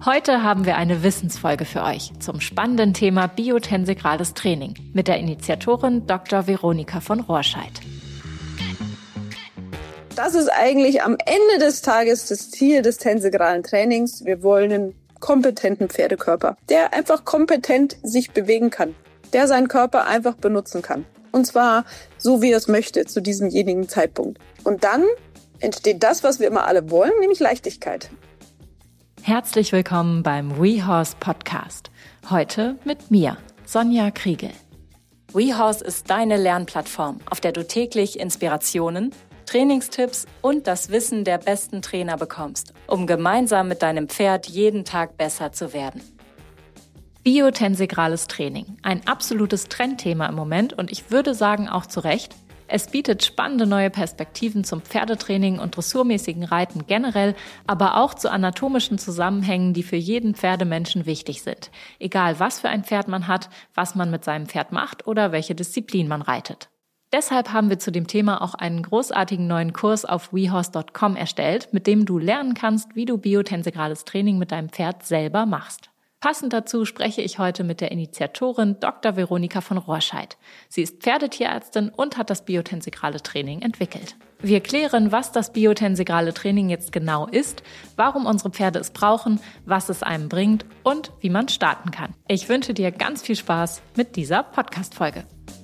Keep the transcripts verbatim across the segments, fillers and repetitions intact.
Heute haben wir eine Wissensfolge für euch zum spannenden Thema biotensegrales Training mit der Initiatorin Doktor Veronika von Rorscheit. Das ist eigentlich am Ende des Tages das Ziel des tensegralen Trainings. Wir wollen einen kompetenten Pferdekörper, der einfach kompetent sich bewegen kann, der seinen Körper einfach benutzen kann. Und zwar so, wie er es möchte, zu diesemjenigen Zeitpunkt. Und dann entsteht das, was wir immer alle wollen, nämlich Leichtigkeit. Herzlich willkommen beim WeHorse Podcast. Heute mit mir, Sonja Kriegel. WeHorse ist deine Lernplattform, auf der du täglich Inspirationen, Trainingstipps und das Wissen der besten Trainer bekommst, um gemeinsam mit deinem Pferd jeden Tag besser zu werden. Biotensegrales Training, ein absolutes Trendthema im Moment und ich würde sagen auch zu Recht. Es bietet spannende neue Perspektiven zum Pferdetraining und dressurmäßigen Reiten generell, aber auch zu anatomischen Zusammenhängen, die für jeden Pferdemenschen wichtig sind. Egal, was für ein Pferd man hat, was man mit seinem Pferd macht oder welche Disziplin man reitet. Deshalb haben wir zu dem Thema auch einen großartigen neuen Kurs auf wehorse Punkt com erstellt, mit dem du lernen kannst, wie du biotensegrales Training mit deinem Pferd selber machst. Passend dazu spreche ich heute mit der Initiatorin Doktor Veronika von Rorscheit. Sie ist Pferdetierärztin und hat das biotensegrale Training entwickelt. Wir klären, was das biotensegrale Training jetzt genau ist, warum unsere Pferde es brauchen, was es einem bringt und wie man starten kann. Ich wünsche dir ganz viel Spaß mit dieser Podcast-Folge.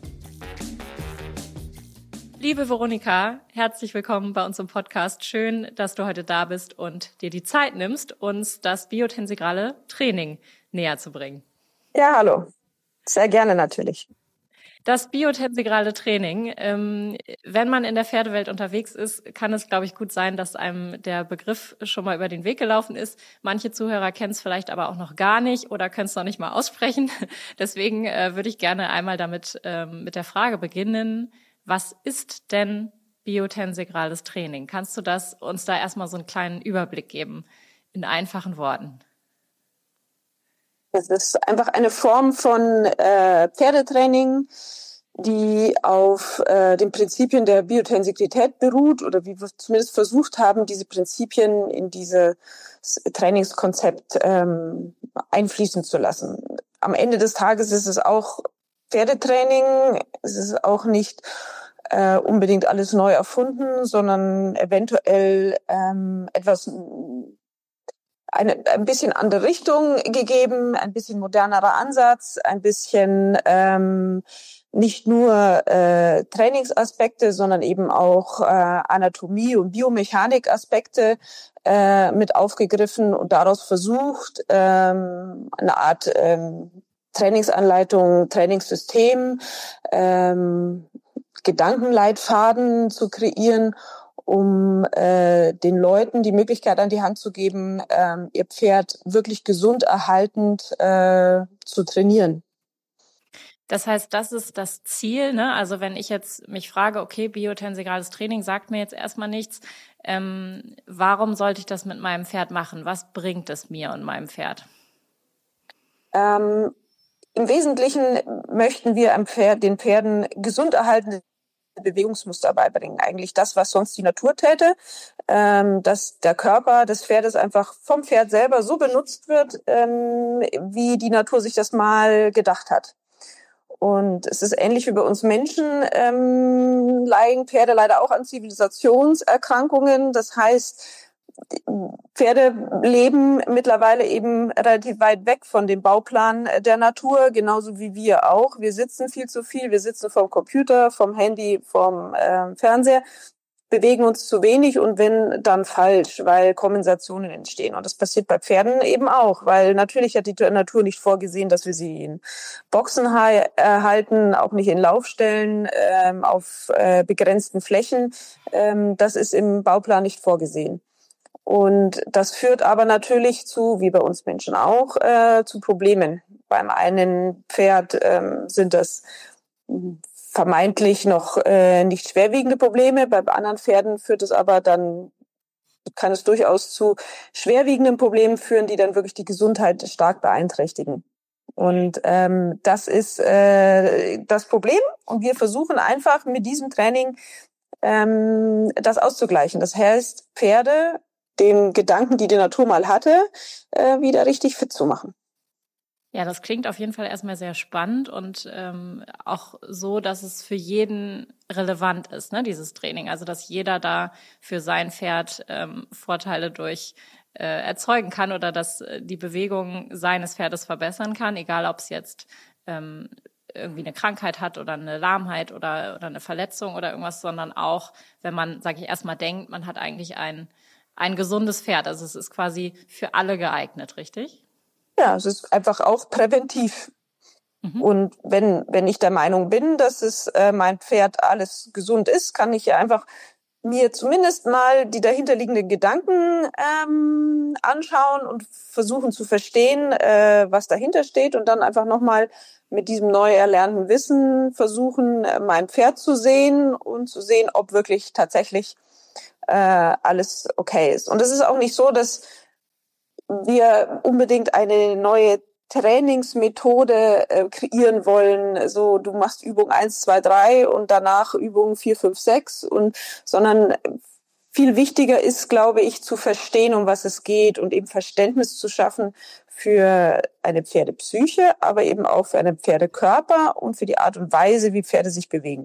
Liebe Veronika, herzlich willkommen bei uns im Podcast. Schön, dass du heute da bist und dir die Zeit nimmst, uns das biotensegrale Training näher zu bringen. Ja, hallo. Sehr gerne natürlich. Das biotensegrale Training, ähm, wenn man in der Pferdewelt unterwegs ist, kann es, glaube ich, gut sein, dass einem der Begriff schon mal über den Weg gelaufen ist. Manche Zuhörer kennen es vielleicht aber auch noch gar nicht oder können es noch nicht mal aussprechen. Deswegen äh, würde ich gerne einmal damit ähm, mit der Frage beginnen: Was ist denn biotensegrales Training? Kannst du das uns da erstmal so einen kleinen Überblick geben in einfachen Worten? Es ist einfach eine Form von äh, Pferdetraining, die auf äh, den Prinzipien der Biotensegrität beruht oder wie wir zumindest versucht haben, diese Prinzipien in dieses Trainingskonzept ähm, einfließen zu lassen. Am Ende des Tages ist es auch Pferdetraining, es ist auch nicht äh, unbedingt alles neu erfunden, sondern eventuell ähm, etwas, eine ein bisschen andere Richtung gegeben, ein bisschen modernerer Ansatz, ein bisschen ähm, nicht nur äh, Trainingsaspekte, sondern eben auch äh, Anatomie- und Biomechanikaspekte äh, mit aufgegriffen und daraus versucht, ähm, eine Art ähm, Trainingsanleitung, Trainingssystem, ähm, Gedankenleitfaden zu kreieren, um äh, den Leuten die Möglichkeit an die Hand zu geben, ähm, ihr Pferd wirklich gesund erhaltend äh, zu trainieren. Das heißt, das ist das Ziel, ne? Also wenn ich jetzt mich frage, okay, biotensegrales Training sagt mir jetzt erstmal nichts, ähm, warum sollte ich das mit meinem Pferd machen? Was bringt es mir und meinem Pferd? Ähm, Im Wesentlichen möchten wir am Pferd, den Pferden gesund erhaltende Bewegungsmuster beibringen. Eigentlich das, was sonst die Natur täte, ähm, dass der Körper des Pferdes einfach vom Pferd selber so benutzt wird, ähm, wie die Natur sich das mal gedacht hat. Und es ist ähnlich wie bei uns Menschen, ähm, leiden Pferde leider auch an Zivilisationserkrankungen. Das heißt, Pferde leben mittlerweile eben relativ weit weg von dem Bauplan der Natur, genauso wie wir auch. Wir sitzen viel zu viel, wir sitzen vom Computer, vom Handy, vom äh, Fernseher, bewegen uns zu wenig und wenn, dann falsch, weil Kompensationen entstehen. Und das passiert bei Pferden eben auch, weil natürlich hat die Natur nicht vorgesehen, dass wir sie in Boxen ha- halten, auch nicht in Laufstellen, ähm, auf äh, begrenzten Flächen. Ähm, das ist im Bauplan nicht vorgesehen. Und das führt aber natürlich zu, wie bei uns Menschen auch, äh, zu Problemen. Beim einen Pferd ähm, sind das vermeintlich noch äh, nicht schwerwiegende Probleme. Bei anderen Pferden führt es aber dann, kann es durchaus zu schwerwiegenden Problemen führen, die dann wirklich die Gesundheit stark beeinträchtigen. Und ähm, das ist äh, das Problem. Und wir versuchen einfach mit diesem Training ähm, das auszugleichen. Das heißt, Pferde den Gedanken, die die Natur mal hatte, äh, wieder richtig fit zu machen. Ja, das klingt auf jeden Fall erstmal sehr spannend und ähm, auch so, dass es für jeden relevant ist, ne, dieses Training. Also dass jeder da für sein Pferd ähm, Vorteile durch äh, erzeugen kann oder dass äh, die Bewegung seines Pferdes verbessern kann, egal ob es jetzt ähm, irgendwie eine Krankheit hat oder eine Lahmheit oder oder eine Verletzung oder irgendwas, sondern auch, wenn man, sage ich erstmal, denkt, man hat eigentlich ein ein gesundes Pferd. Also es ist quasi für alle geeignet, richtig? Ja, es ist einfach auch präventiv. Mhm. Und wenn, wenn ich der Meinung bin, dass es äh, mein Pferd alles gesund ist, kann ich ja einfach mir zumindest mal die dahinterliegenden Gedanken ähm, anschauen und versuchen zu verstehen, äh, was dahinter steht und dann einfach nochmal mit diesem neu erlernten Wissen versuchen, äh, mein Pferd zu sehen und zu sehen, ob wirklich tatsächlich äh, alles okay ist. Und es ist auch nicht so, dass wir unbedingt eine neue Trainingsmethode äh, kreieren wollen, so du machst Übung eins, zwei, drei und danach Übung vier, fünf, sechs und sondern viel wichtiger ist, glaube ich, zu verstehen, um was es geht und eben Verständnis zu schaffen für eine Pferdepsyche, aber eben auch für einen Pferdekörper und für die Art und Weise, wie Pferde sich bewegen.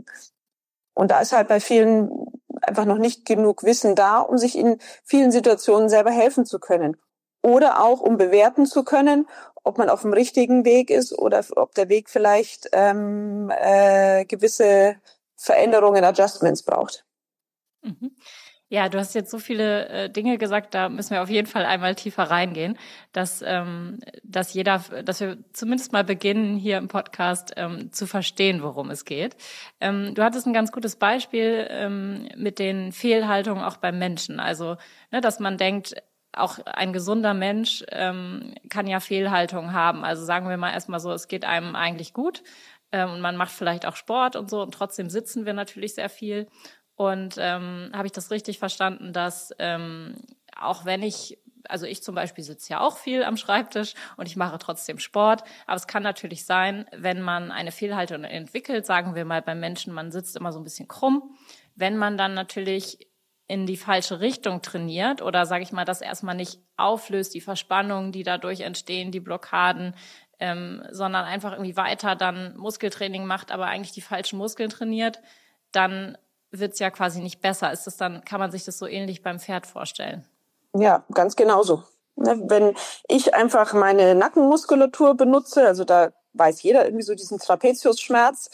Und da ist halt bei vielen einfach noch nicht genug Wissen da, um sich in vielen Situationen selber helfen zu können. Oder auch, um bewerten zu können, ob man auf dem richtigen Weg ist oder ob der Weg vielleicht ähm, äh, gewisse Veränderungen, Adjustments braucht. Mhm. Ja, du hast jetzt so viele äh, Dinge gesagt, da müssen wir auf jeden Fall einmal tiefer reingehen, dass ähm, dass jeder, dass wir zumindest mal beginnen, hier im Podcast ähm, zu verstehen, worum es geht. Ähm, du hattest ein ganz gutes Beispiel ähm, mit den Fehlhaltungen auch beim Menschen. Also, ne, dass man denkt, auch ein gesunder Mensch ähm, kann ja Fehlhaltungen haben. Also sagen wir mal erstmal so, es geht einem eigentlich gut ähm, und man macht vielleicht auch Sport und so und trotzdem sitzen wir natürlich sehr viel. Und ähm, habe ich das richtig verstanden, dass ähm, auch wenn ich, also ich zum Beispiel sitze ja auch viel am Schreibtisch und ich mache trotzdem Sport, aber es kann natürlich sein, wenn man eine Fehlhaltung entwickelt, sagen wir mal beim Menschen, man sitzt immer so ein bisschen krumm, wenn man dann natürlich in die falsche Richtung trainiert oder sage ich mal, das erstmal nicht auflöst, die Verspannungen, die dadurch entstehen, die Blockaden, ähm, sondern einfach irgendwie weiter dann Muskeltraining macht, aber eigentlich die falschen Muskeln trainiert, dann wird's ja quasi nicht besser. Ist das dann, kann man sich das so ähnlich beim Pferd vorstellen? Ja, ganz genauso. Wenn ich einfach meine Nackenmuskulatur benutze, also da weiß jeder irgendwie so diesen Trapeziusschmerz,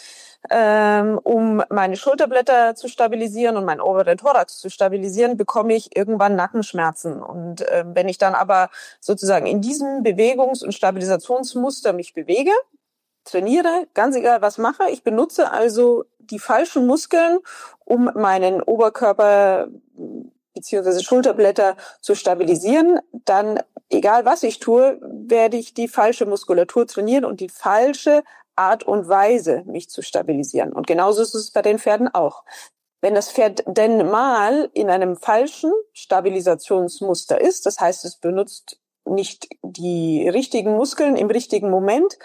ähm, um meine Schulterblätter zu stabilisieren und meinen oberen Thorax zu stabilisieren, bekomme ich irgendwann Nackenschmerzen. Und ähm, wenn ich dann aber sozusagen in diesem Bewegungs- und Stabilisationsmuster mich bewege, trainiere, ganz egal was mache, ich benutze also die falschen Muskeln, um meinen Oberkörper beziehungsweise Schulterblätter zu stabilisieren, dann, egal was ich tue, werde ich die falsche Muskulatur trainieren und die falsche Art und Weise, mich zu stabilisieren. Und genauso ist es bei den Pferden auch. Wenn das Pferd denn mal in einem falschen Stabilisationsmuster ist, das heißt, es benutzt nicht die richtigen Muskeln im richtigen Moment,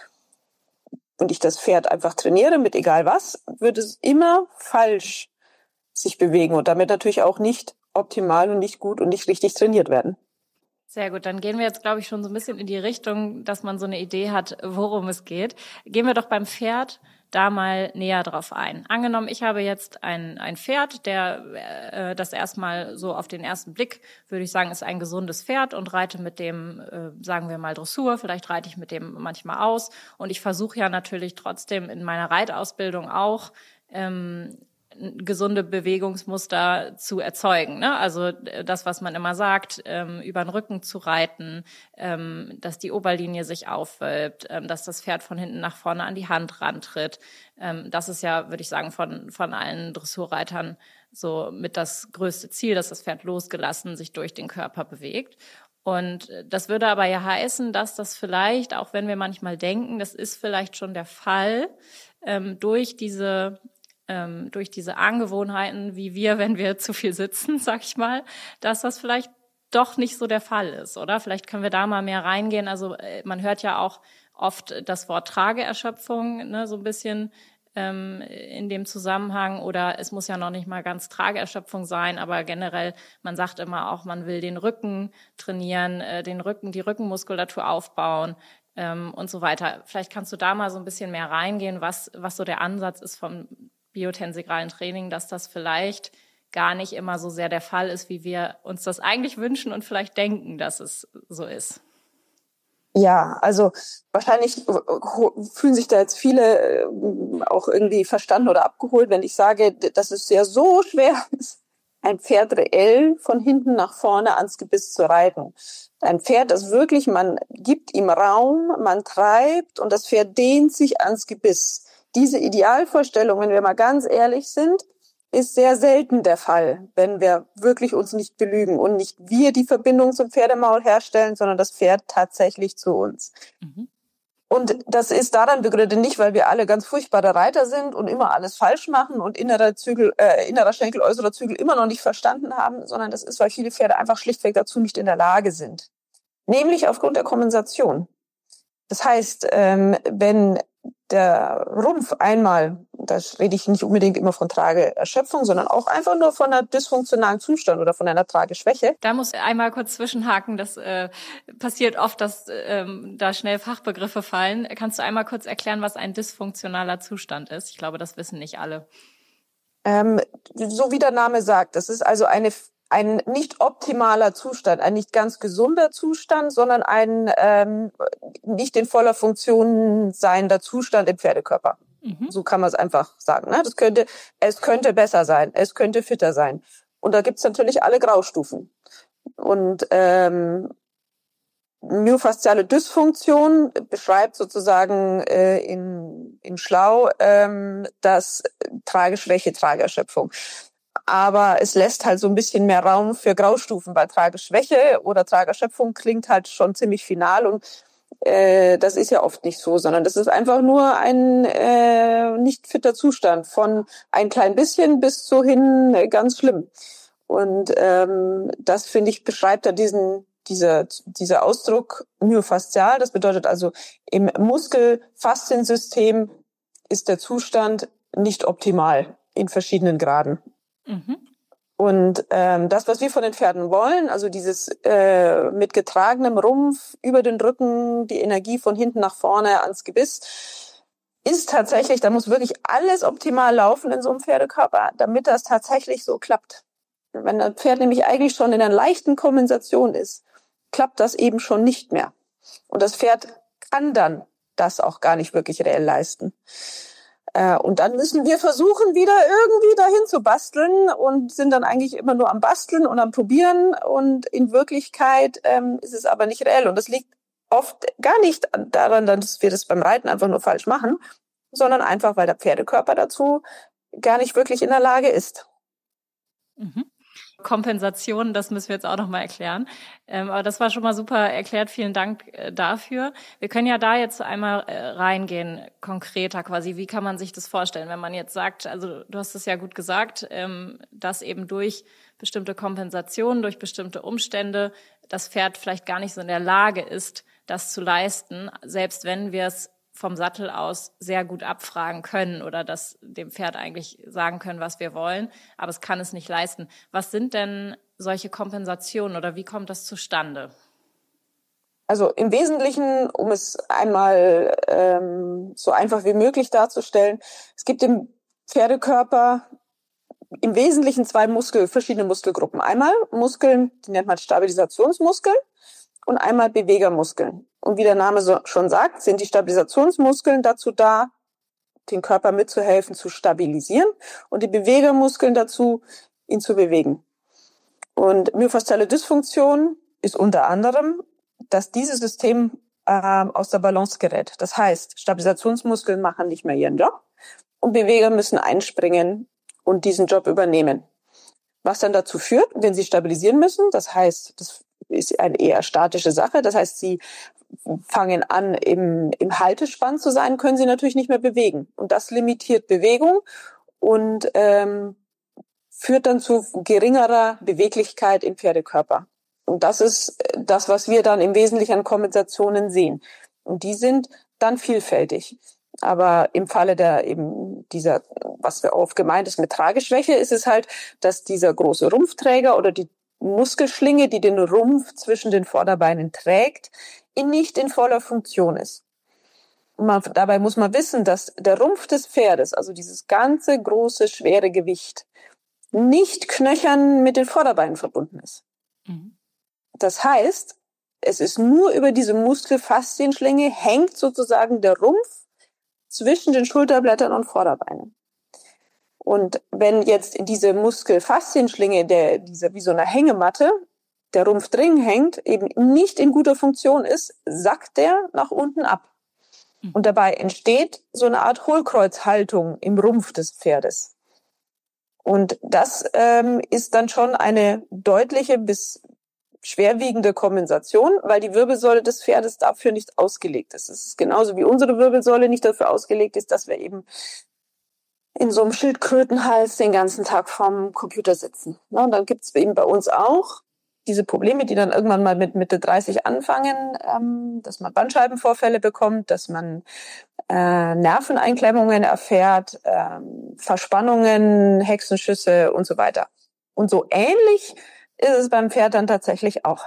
und ich das Pferd einfach trainiere mit egal was, wird es immer falsch sich bewegen und damit natürlich auch nicht optimal und nicht gut und nicht richtig trainiert werden. Sehr gut, dann gehen wir jetzt, glaube ich, schon so ein bisschen in die Richtung, dass man so eine Idee hat, worum es geht. Gehen wir doch beim Pferd da mal näher drauf ein. Angenommen, ich habe jetzt ein ein Pferd, der äh, das erstmal so auf den ersten Blick, würde ich sagen, ist ein gesundes Pferd und reite mit dem, äh, sagen wir mal Dressur, vielleicht reite ich mit dem manchmal aus und ich versuche ja natürlich trotzdem in meiner Reitausbildung auch ähm, gesunde Bewegungsmuster zu erzeugen, ne? Also das, was man immer sagt, ähm, über den Rücken zu reiten, ähm, dass die Oberlinie sich aufwölbt, ähm, dass das Pferd von hinten nach vorne an die Hand rantritt. Ähm, das ist ja, würde ich sagen, von von allen Dressurreitern so mit das größte Ziel, dass das Pferd losgelassen sich durch den Körper bewegt. Und das würde aber ja heißen, dass das vielleicht, auch wenn wir manchmal denken, das ist vielleicht schon der Fall, ähm, durch diese Ähm, durch diese Angewohnheiten, wie wir, wenn wir zu viel sitzen, sag ich mal, dass das vielleicht doch nicht so der Fall ist, oder? Vielleicht können wir da mal mehr reingehen. Also man hört ja auch oft das Wort Trageerschöpfung, ne, so ein bisschen ähm, in dem Zusammenhang, oder es muss ja noch nicht mal ganz Trageerschöpfung sein, aber generell, man sagt immer auch, man will den Rücken trainieren, äh, den Rücken, die Rückenmuskulatur aufbauen ähm, und so weiter. Vielleicht kannst du da mal so ein bisschen mehr reingehen, was, was so der Ansatz ist vom biotensegralen Training, dass das vielleicht gar nicht immer so sehr der Fall ist, wie wir uns das eigentlich wünschen und vielleicht denken, dass es so ist. Ja, also wahrscheinlich fühlen sich da jetzt viele auch irgendwie verstanden oder abgeholt, wenn ich sage, dass es ja so schwer ist, ein Pferd reell von hinten nach vorne ans Gebiss zu reiten. Ein Pferd, das wirklich, man gibt ihm Raum, man treibt und das Pferd dehnt sich ans Gebiss. Diese Idealvorstellung, wenn wir mal ganz ehrlich sind, ist sehr selten der Fall, wenn wir wirklich uns nicht belügen und nicht wir die Verbindung zum Pferdemaul herstellen, sondern das Pferd tatsächlich zu uns. Mhm. Und das ist daran begründet nicht, weil wir alle ganz furchtbare Reiter sind und immer alles falsch machen und innerer Zügel, äh, innerer Schenkel, äußerer Zügel immer noch nicht verstanden haben, sondern das ist, weil viele Pferde einfach schlichtweg dazu nicht in der Lage sind. Nämlich aufgrund der Kompensation. Das heißt, ähm, wenn der Rumpf einmal, da rede ich nicht unbedingt immer von Trageerschöpfung, sondern auch einfach nur von einer dysfunktionalen Zustand oder von einer Trageschwäche. Da muss ich einmal kurz zwischenhaken, das äh, passiert oft, dass ähm, da schnell Fachbegriffe fallen. Kannst du einmal kurz erklären, was ein dysfunktionaler Zustand ist? Ich glaube, das wissen nicht alle. Ähm, so wie der Name sagt, das ist also eine ein nicht optimaler Zustand, ein nicht ganz gesunder Zustand, sondern ein ähm, nicht in voller Funktion seiender Zustand im Pferdekörper. Mhm. So kann man es einfach sagen. Ne? Das könnte, es könnte besser sein, es könnte fitter sein. Und da gibt's natürlich alle Graustufen. Und ähm, myofasziale Dysfunktion beschreibt sozusagen äh, in, in Schlau ähm, das Trageschwäche, Trageerschöpfung. Aber es lässt halt so ein bisschen mehr Raum für Graustufen, weil Trageschwäche oder Trageerschöpfung klingt halt schon ziemlich final und äh, das ist ja oft nicht so, sondern das ist einfach nur ein äh, nicht fitter Zustand von ein klein bisschen bis zu hin äh, ganz schlimm. Und ähm, das, finde ich, beschreibt ja diesen dieser dieser Ausdruck myofaszial. Das bedeutet also, im Muskel-Fasziensystem ist der Zustand nicht optimal in verschiedenen Graden. Mhm. Und ähm, das, was wir von den Pferden wollen, also dieses äh, mit getragenem Rumpf über den Rücken, die Energie von hinten nach vorne ans Gebiss, ist tatsächlich, da muss wirklich alles optimal laufen in so einem Pferdekörper, damit das tatsächlich so klappt. Wenn ein Pferd nämlich eigentlich schon in einer leichten Kompensation ist, klappt das eben schon nicht mehr. Und das Pferd kann dann das auch gar nicht wirklich reell leisten. Und dann müssen wir versuchen, wieder irgendwie dahin zu basteln und sind dann eigentlich immer nur am Basteln und am Probieren. Und in Wirklichkeit ähm, ist es aber nicht reell. Und das liegt oft gar nicht daran, dass wir das beim Reiten einfach nur falsch machen, sondern einfach, weil der Pferdekörper dazu gar nicht wirklich in der Lage ist. Mhm. Kompensation, das müssen wir jetzt auch noch mal erklären. Ähm, aber das war schon mal super erklärt. Vielen Dank äh, dafür. Wir können ja da jetzt einmal äh, reingehen, konkreter quasi. Wie kann man sich das vorstellen, wenn man jetzt sagt, also du hast es ja gut gesagt, ähm, dass eben durch bestimmte Kompensationen, durch bestimmte Umstände das Pferd vielleicht gar nicht so in der Lage ist, das zu leisten, selbst wenn wir es vom Sattel aus sehr gut abfragen können oder das dem Pferd eigentlich sagen können, was wir wollen, aber es kann es nicht leisten. Was sind denn solche Kompensationen oder wie kommt das zustande? Also im Wesentlichen, um es einmal ähm, so einfach wie möglich darzustellen, es gibt im Pferdekörper im Wesentlichen zwei Muskel, verschiedene Muskelgruppen. Einmal Muskeln, die nennt man Stabilisationsmuskeln, und einmal Bewegermuskeln. Und wie der Name so schon sagt, sind die Stabilisationsmuskeln dazu da, den Körper mitzuhelfen, zu stabilisieren, und die Bewegermuskeln dazu, ihn zu bewegen. Und myofasziale Dysfunktion ist unter anderem, dass dieses System äh, aus der Balance gerät. Das heißt, Stabilisationsmuskeln machen nicht mehr ihren Job und Beweger müssen einspringen und diesen Job übernehmen. Was dann dazu führt, wenn sie stabilisieren müssen, das heißt, das ist eine eher statische Sache. Das heißt, sie fangen an, im, im Haltespann zu sein, können sie natürlich nicht mehr bewegen. Und das limitiert Bewegung und ähm, führt dann zu geringerer Beweglichkeit im Pferdekörper. Und das ist das, was wir dann im Wesentlichen an Kompensationen sehen. Und die sind dann vielfältig. Aber im Falle der eben dieser, was wir oft gemeint ist mit Trageschwäche, ist es halt, dass dieser große Rumpfträger oder die Muskelschlinge, die den Rumpf zwischen den Vorderbeinen trägt, in nicht in voller Funktion ist. Und man, dabei muss man wissen, dass der Rumpf des Pferdes, also dieses ganze große, schwere Gewicht, nicht knöchern mit den Vorderbeinen verbunden ist. Mhm. Das heißt, es ist nur über diese Muskelfaszienschlinge hängt sozusagen der Rumpf zwischen den Schulterblättern und Vorderbeinen. Und wenn jetzt in diese Muskelfaszienschlinge, der, dieser, wie so eine Hängematte, der Rumpf drin hängt, eben nicht in guter Funktion ist, sackt der nach unten ab. Und dabei entsteht so eine Art Hohlkreuzhaltung im Rumpf des Pferdes. Und das ähm, ist dann schon eine deutliche bis schwerwiegende Kompensation, weil die Wirbelsäule des Pferdes dafür nicht ausgelegt ist. Es ist genauso wie unsere Wirbelsäule nicht dafür ausgelegt ist, dass wir eben in so einem Schildkrötenhals den ganzen Tag vorm Computer sitzen. Ja, und dann gibt es eben bei uns auch diese Probleme, die dann irgendwann mal mit Mitte dreißig anfangen, ähm, dass man Bandscheibenvorfälle bekommt, dass man äh, Nerveneinklemmungen erfährt, ähm, Verspannungen, Hexenschüsse und so weiter. Und so ähnlich ist es beim Pferd dann tatsächlich auch.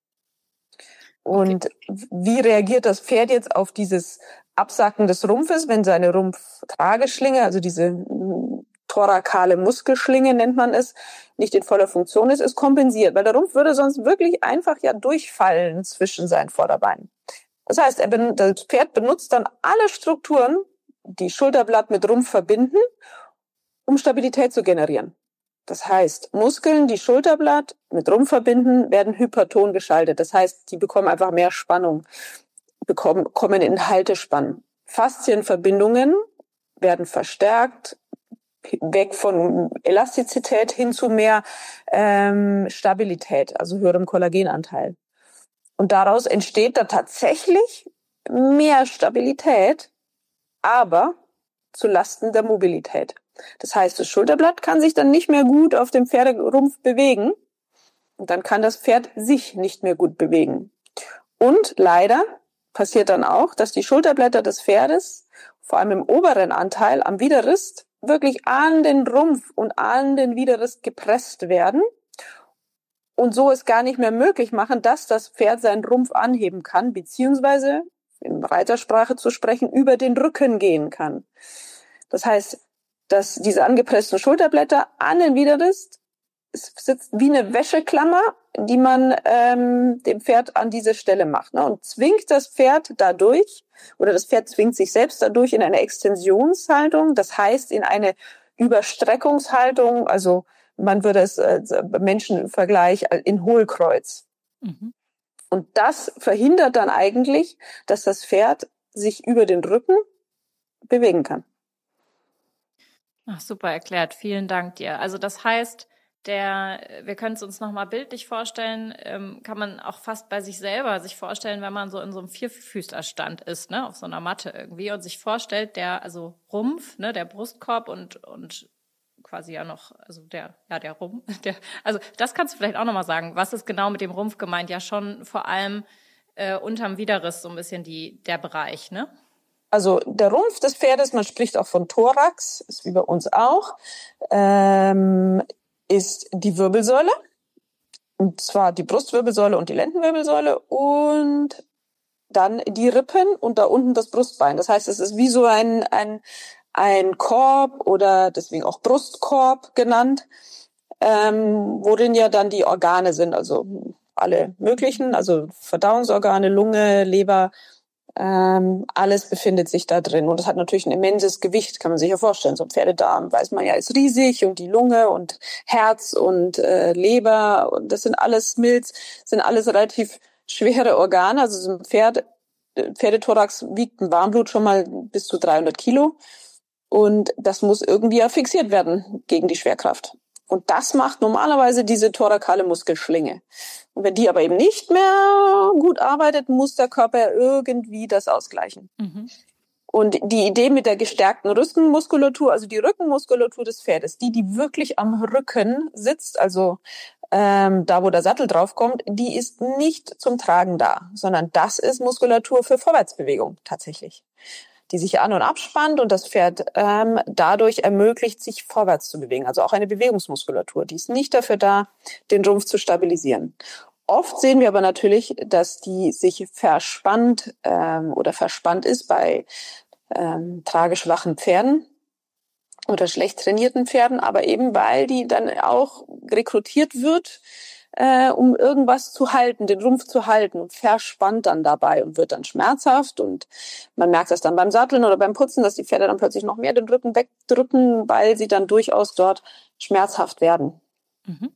Und okay. Wie reagiert das Pferd jetzt auf dieses Absacken des Rumpfes, wenn seine Rumpftrageschlinge, also diese thorakale Muskelschlinge nennt man es, nicht in voller Funktion ist, ist kompensiert, weil der Rumpf würde sonst wirklich einfach ja durchfallen zwischen seinen Vorderbeinen. Das heißt, er ben- das Pferd benutzt dann alle Strukturen, die Schulterblatt mit Rumpf verbinden, um Stabilität zu generieren. Das heißt, Muskeln, die Schulterblatt mit Rumpf verbinden, werden hyperton geschaltet. Das heißt, die bekommen einfach mehr Spannung, bekommen, kommen in Haltespannen. Faszienverbindungen werden verstärkt, weg von Elastizität hin zu mehr ähm, Stabilität, also höherem Kollagenanteil. Und daraus entsteht da tatsächlich mehr Stabilität, aber zu Lasten der Mobilität. Das heißt, das Schulterblatt kann sich dann nicht mehr gut auf dem Pferderumpf bewegen und dann kann das Pferd sich nicht mehr gut bewegen. Und leider passiert dann auch, dass die Schulterblätter des Pferdes, vor allem im oberen Anteil am Widerrist, wirklich an den Rumpf und an den Widerrist gepresst werden und so es gar nicht mehr möglich machen, dass das Pferd seinen Rumpf anheben kann, beziehungsweise, in Reitersprache zu sprechen, über den Rücken gehen kann. Das heißt, dass diese angepressten Schulterblätter an den Widerrist sitzt wie eine Wäscheklammer, die man ähm, dem Pferd an diese Stelle macht, ne? Und zwingt das Pferd dadurch, oder das Pferd zwingt sich selbst dadurch in eine Extensionshaltung, das heißt in eine Überstreckungshaltung, also man würde es äh, Menschen im Vergleich in Hohlkreuz. Mhm. Und das verhindert dann eigentlich, dass das Pferd sich über den Rücken bewegen kann. Ach, super erklärt. Vielen Dank dir. Also das heißt, der, wir können es uns nochmal bildlich vorstellen, ähm, kann man auch fast bei sich selber sich vorstellen, wenn man so in so einem Vierfüßlerstand ist, ne, auf so einer Matte irgendwie und sich vorstellt, der, also Rumpf, ne, der Brustkorb und, und quasi ja noch, also der, ja, der Rumpf, der, also das kannst du vielleicht auch nochmal sagen. Was ist genau mit dem Rumpf gemeint? Ja, schon vor allem äh, unterm Widerriss so ein bisschen die, der Bereich, ne? Also der Rumpf des Pferdes, man spricht auch von Thorax, ist wie bei uns auch, ähm, ist die Wirbelsäule, und zwar die Brustwirbelsäule und die Lendenwirbelsäule und dann die Rippen und da unten das Brustbein. Das heißt, es ist wie so ein, ein, ein Korb oder deswegen auch Brustkorb genannt, ähm, worin ja dann die Organe sind, also alle möglichen, also Verdauungsorgane, Lunge, Leber, Ähm, alles befindet sich da drin. Und das hat natürlich ein immenses Gewicht, kann man sich ja vorstellen. So ein Pferdedarm, weiß man ja, ist riesig und die Lunge und Herz und äh, Leber und das sind alles Milz, sind alles relativ schwere Organe. Also so ein Pferd, Pferdethorax wiegt ein Warmblut schon mal bis zu dreihundert Kilo und das muss irgendwie ja fixiert werden gegen die Schwerkraft. Und das macht normalerweise diese thorakale Muskelschlinge. Und wenn die aber eben nicht mehr gut arbeitet, muss der Körper irgendwie das ausgleichen. Mhm. Und die Idee mit der gestärkten Rückenmuskulatur, also die Rückenmuskulatur des Pferdes, die, die wirklich am Rücken sitzt, also ähm, da, wo der Sattel draufkommt, die ist nicht zum Tragen da, sondern das ist Muskulatur für Vorwärtsbewegung tatsächlich. die sich an- und abspannt und das Pferd ähm, dadurch ermöglicht, sich vorwärts zu bewegen. Also auch eine Bewegungsmuskulatur. Die ist nicht dafür da, den Rumpf zu stabilisieren. Oft sehen wir aber natürlich, dass die sich verspannt ähm, oder verspannt ist bei ähm, trageschwachen Pferden oder schlecht trainierten Pferden, aber eben weil die dann auch rekrutiert wird, äh, um irgendwas zu halten, den Rumpf zu halten und verspannt dann dabei und wird dann schmerzhaft und man merkt das dann beim Satteln oder beim Putzen, dass die Pferde dann plötzlich noch mehr den Rücken wegdrücken, weil sie dann durchaus dort schmerzhaft werden. Mhm.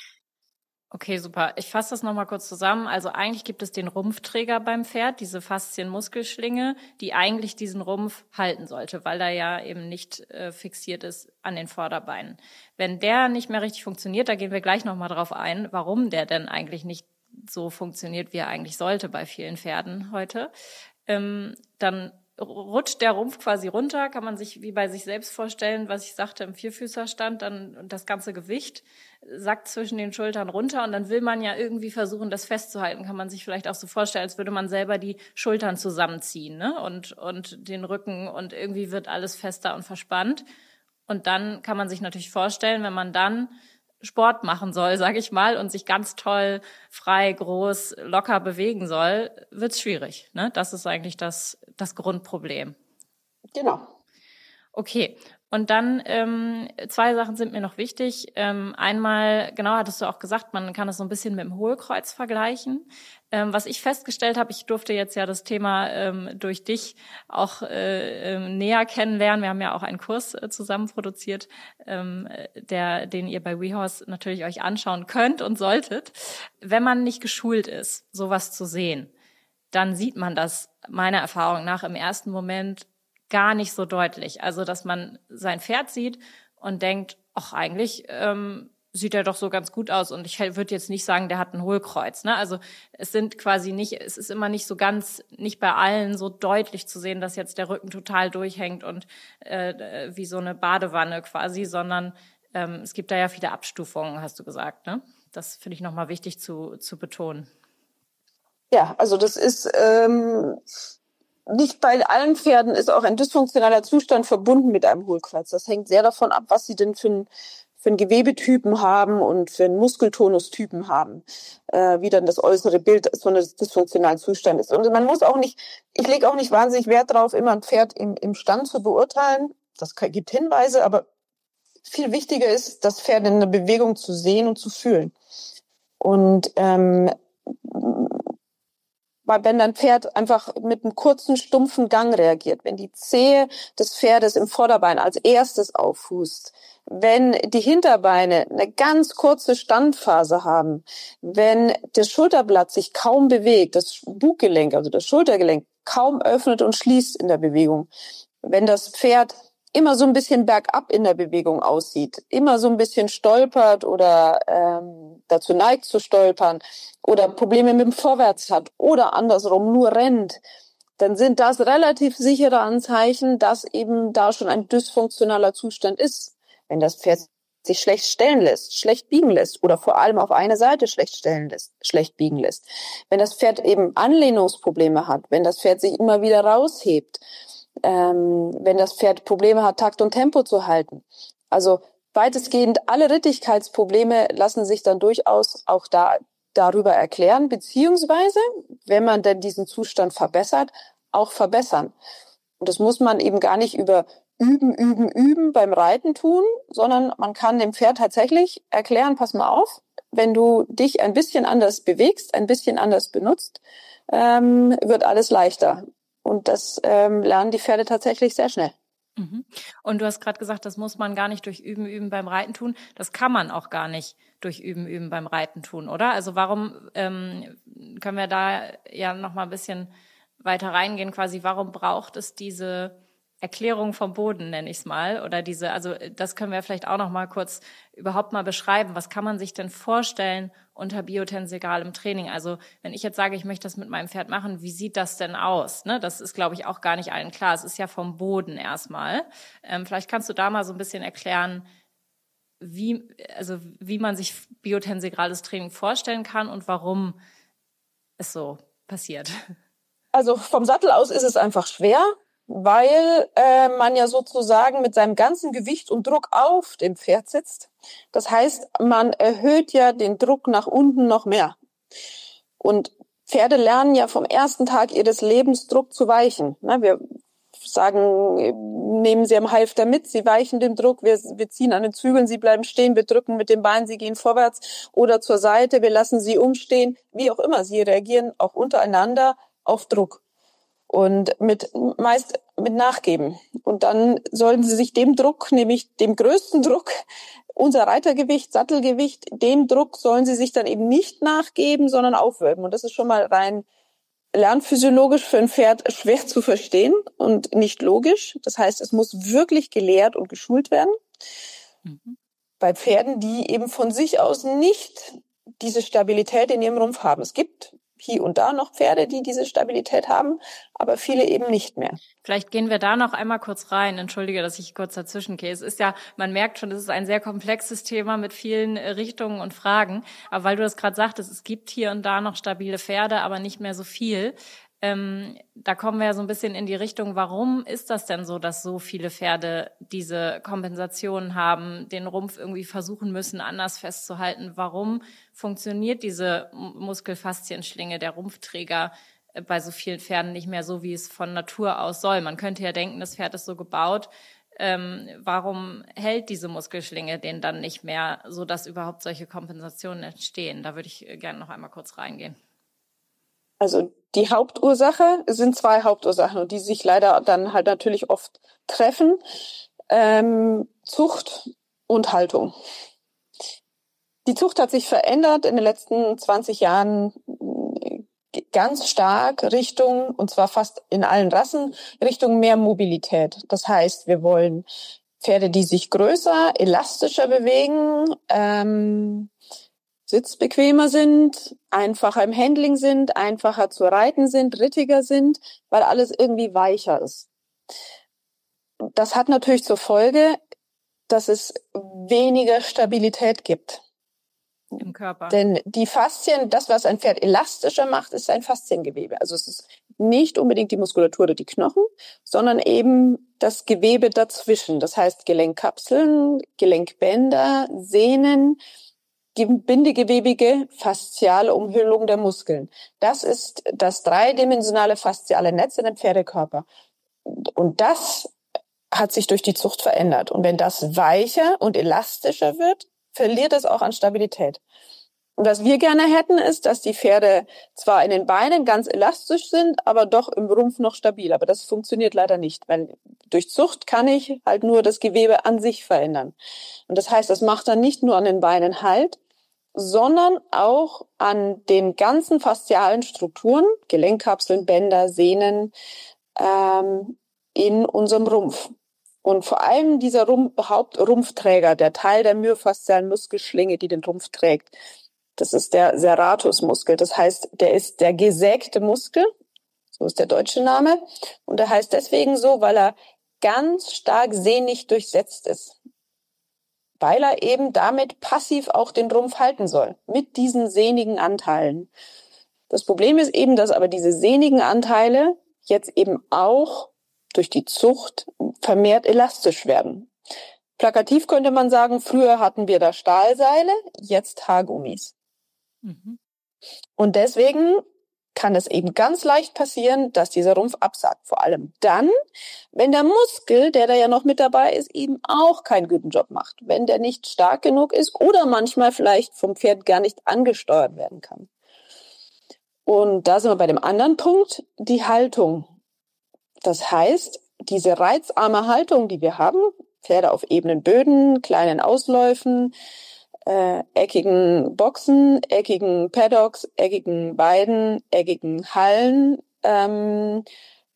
Okay, super. Ich fasse das nochmal kurz zusammen. Also eigentlich gibt es den Rumpfträger beim Pferd, diese Faszienmuskelschlinge, die eigentlich diesen Rumpf halten sollte, weil er ja eben nicht äh, fixiert ist an den Vorderbeinen. Wenn der nicht mehr richtig funktioniert, da gehen wir gleich nochmal drauf ein, warum der denn eigentlich nicht so funktioniert, wie er eigentlich sollte bei vielen Pferden heute, ähm, dann rutscht der Rumpf quasi runter, kann man sich wie bei sich selbst vorstellen, was ich sagte, im Vierfüßerstand, dann das ganze Gewicht sackt zwischen den Schultern runter und dann will man ja irgendwie versuchen, das festzuhalten. Kann man sich vielleicht auch so vorstellen, als würde man selber die Schultern zusammenziehen, ne? und, und den Rücken und irgendwie wird alles fester und verspannt. Und dann kann man sich natürlich vorstellen, wenn man dann Sport machen soll, sage ich mal, und sich ganz toll, frei, groß, locker bewegen soll, wird's schwierig. Ne? Das ist eigentlich das, das Grundproblem. Genau. Okay, und dann ähm, zwei Sachen sind mir noch wichtig. Ähm, einmal, genau hattest du auch gesagt, man kann es so ein bisschen mit dem Hohlkreuz vergleichen. Ähm, was ich festgestellt habe, ich durfte jetzt ja das Thema ähm, durch dich auch äh, äh, näher kennenlernen. Wir haben ja auch einen Kurs äh, zusammen produziert, ähm, der, den ihr bei WeHorse natürlich euch anschauen könnt und solltet. Wenn man nicht geschult ist, sowas zu sehen, dann sieht man das meiner Erfahrung nach im ersten Moment gar nicht so deutlich. Also, dass man sein Pferd sieht und denkt, ach, eigentlich ähm, sieht er doch so ganz gut aus. Und ich würde jetzt nicht sagen, der hat ein Hohlkreuz. Ne? Also es sind quasi nicht, es ist immer nicht so ganz, nicht bei allen so deutlich zu sehen, dass jetzt der Rücken total durchhängt und äh, wie so eine Badewanne quasi, sondern ähm, es gibt da ja viele Abstufungen, hast du gesagt. Ne? Das finde ich nochmal wichtig zu, zu betonen. Ja, also das ist ähm, nicht bei allen Pferden ist auch ein dysfunktionaler Zustand verbunden mit einem Hohlkreuz. Das hängt sehr davon ab, was sie denn für ein für einen Gewebetypen haben und für einen Muskeltonustypen haben, äh, wie dann das äußere Bild so eines dysfunktionalen Zustandes ist. Und man muss auch nicht, ich lege auch nicht wahnsinnig Wert drauf, immer ein Pferd im, im Stand zu beurteilen. Das gibt Hinweise, aber viel wichtiger ist, das Pferd in der Bewegung zu sehen und zu fühlen. Und ähm, weil wenn dein Pferd einfach mit einem kurzen, stumpfen Gang reagiert, wenn die Zehe des Pferdes im Vorderbein als erstes auffußt, wenn die Hinterbeine eine ganz kurze Standphase haben, wenn das Schulterblatt sich kaum bewegt, das Buggelenk, also das Schultergelenk, kaum öffnet und schließt in der Bewegung, wenn das Pferd immer so ein bisschen bergab in der Bewegung aussieht, immer so ein bisschen stolpert oder ähm, dazu neigt zu stolpern oder Probleme mit dem Vorwärts hat oder andersrum nur rennt, dann sind das relativ sichere Anzeichen, dass eben da schon ein dysfunktionaler Zustand ist. Wenn das Pferd sich schlecht stellen lässt, schlecht biegen lässt oder vor allem auf eine Seite schlecht stellen lässt, schlecht biegen lässt. Wenn das Pferd eben Anlehnungsprobleme hat, wenn das Pferd sich immer wieder raushebt, ähm, wenn das Pferd Probleme hat, Takt und Tempo zu halten. Also weitestgehend alle Rittigkeitsprobleme lassen sich dann durchaus auch da darüber erklären, beziehungsweise, wenn man denn diesen Zustand verbessert, auch verbessern. Und das muss man eben gar nicht über Üben, Üben, Üben beim Reiten tun, sondern man kann dem Pferd tatsächlich erklären, pass mal auf, wenn du dich ein bisschen anders bewegst, ein bisschen anders benutzt, ähm, wird alles leichter. Und das ähm, lernen die Pferde tatsächlich sehr schnell. Mhm. Und du hast gerade gesagt, das muss man gar nicht durch Üben, Üben beim Reiten tun. Das kann man auch gar nicht durch Üben, Üben beim Reiten tun, oder? Also warum ähm, können wir da ja noch mal ein bisschen weiter reingehen? Quasi, warum braucht es diese Erklärung vom Boden, nenne ich es mal, oder diese, also das können wir vielleicht auch noch mal kurz überhaupt mal beschreiben. Was kann man sich denn vorstellen unter biotensegralem Training? Also wenn ich jetzt sage, ich möchte das mit meinem Pferd machen, wie sieht das denn aus? Ne? Das ist, glaube ich, auch gar nicht allen klar. Es ist ja vom Boden erstmal. Ähm, vielleicht kannst du da mal so ein bisschen erklären, wie, also wie man sich biotensegrales Training vorstellen kann und warum es so passiert. Also vom Sattel aus ist es einfach schwer. weil äh, man ja sozusagen mit seinem ganzen Gewicht und Druck auf dem Pferd sitzt. Das heißt, man erhöht ja den Druck nach unten noch mehr. Und Pferde lernen ja vom ersten Tag ihres Lebens Druck zu weichen. Na, wir sagen, nehmen sie am Halfter mit, sie weichen dem Druck, wir, wir ziehen an den Zügeln, sie bleiben stehen, wir drücken mit den Beinen, sie gehen vorwärts oder zur Seite, wir lassen sie umstehen, wie auch immer. Sie reagieren auch untereinander auf Druck und mit meist mit Nachgeben. Und dann sollten sie sich dem Druck, nämlich dem größten Druck, unser Reitergewicht, Sattelgewicht, dem Druck sollen sie sich dann eben nicht nachgeben, sondern aufwölben. Und das ist schon mal rein lernphysiologisch für ein Pferd schwer zu verstehen und nicht logisch. Das heißt, es muss wirklich gelehrt und geschult werden. Mhm. Bei Pferden, die eben von sich aus nicht diese Stabilität in ihrem Rumpf haben. Es gibt hier und da noch Pferde, die diese Stabilität haben, aber viele eben nicht mehr. Vielleicht gehen wir da noch einmal kurz rein. Entschuldige, dass ich kurz dazwischen gehe. Es ist ja, man merkt schon, es ist ein sehr komplexes Thema mit vielen Richtungen und Fragen. Aber weil du das gerade sagtest, es gibt hier und da noch stabile Pferde, aber nicht mehr so viel. Ähm, da kommen wir ja so ein bisschen in die Richtung, warum ist das denn so, dass so viele Pferde diese Kompensationen haben, den Rumpf irgendwie versuchen müssen, anders festzuhalten? Warum funktioniert diese Muskelfaszienschlinge, der Rumpfträger, bei so vielen Pferden nicht mehr so, wie es von Natur aus soll? Man könnte ja denken, das Pferd ist so gebaut. Ähm, warum hält diese Muskelschlinge den dann nicht mehr, so dass überhaupt solche Kompensationen entstehen? Da würde ich gerne noch einmal kurz reingehen. Also die Hauptursache, es sind zwei Hauptursachen und die sich leider dann halt natürlich oft treffen. Ähm, Zucht und Haltung. Die Zucht hat sich verändert in den letzten zwanzig Jahren ganz stark Richtung, und zwar fast in allen Rassen, Richtung mehr Mobilität. Das heißt, wir wollen Pferde, die sich größer, elastischer bewegen, ähm, sitzbequemer sind, einfacher im Handling sind, einfacher zu reiten sind, rittiger sind, weil alles irgendwie weicher ist. Das hat natürlich zur Folge, dass es weniger Stabilität gibt. Im Körper. Denn die Faszien, das, was ein Pferd elastischer macht, ist sein Fasziengewebe. Also es ist nicht unbedingt die Muskulatur oder die Knochen, sondern eben das Gewebe dazwischen. Das heißt Gelenkkapseln, Gelenkbänder, Sehnen, bindegewebige fasziale Umhüllung der Muskeln. Das ist das dreidimensionale fasziale Netz in dem Pferdekörper. Und das hat sich durch die Zucht verändert. Und wenn das weicher und elastischer wird, verliert es auch an Stabilität. Und was wir gerne hätten, ist, dass die Pferde zwar in den Beinen ganz elastisch sind, aber doch im Rumpf noch stabil. Aber das funktioniert leider nicht, weil durch Zucht kann ich halt nur das Gewebe an sich verändern. Und das heißt, das macht dann nicht nur an den Beinen Halt, sondern auch an den ganzen faszialen Strukturen, Gelenkkapseln, Bänder, Sehnen, ähm, in unserem Rumpf. Und vor allem dieser Rumpf, Hauptrumpfträger, der Teil der myofaszialen Muskelschlinge, die den Rumpf trägt, das ist der Serratusmuskel. Das heißt, der ist der gesägte Muskel, so ist der deutsche Name. Und der heißt deswegen so, weil er ganz stark sehnig durchsetzt ist. Weil er eben damit passiv auch den Rumpf halten soll, mit diesen sehnigen Anteilen. Das Problem ist eben, dass aber diese sehnigen Anteile jetzt eben auch durch die Zucht vermehrt elastisch werden. Plakativ könnte man sagen, früher hatten wir da Stahlseile, jetzt Haargummis. Mhm. Und deswegen kann es eben ganz leicht passieren, dass dieser Rumpf absagt. Vor allem dann, wenn der Muskel, der da ja noch mit dabei ist, eben auch keinen guten Job macht. Wenn der nicht stark genug ist oder manchmal vielleicht vom Pferd gar nicht angesteuert werden kann. Und da sind wir bei dem anderen Punkt, die Haltung. Das heißt, diese reizarme Haltung, die wir haben, Pferde auf ebenen Böden, kleinen Ausläufen, äh, eckigen Boxen, eckigen Paddocks, eckigen Weiden, eckigen Hallen, ähm,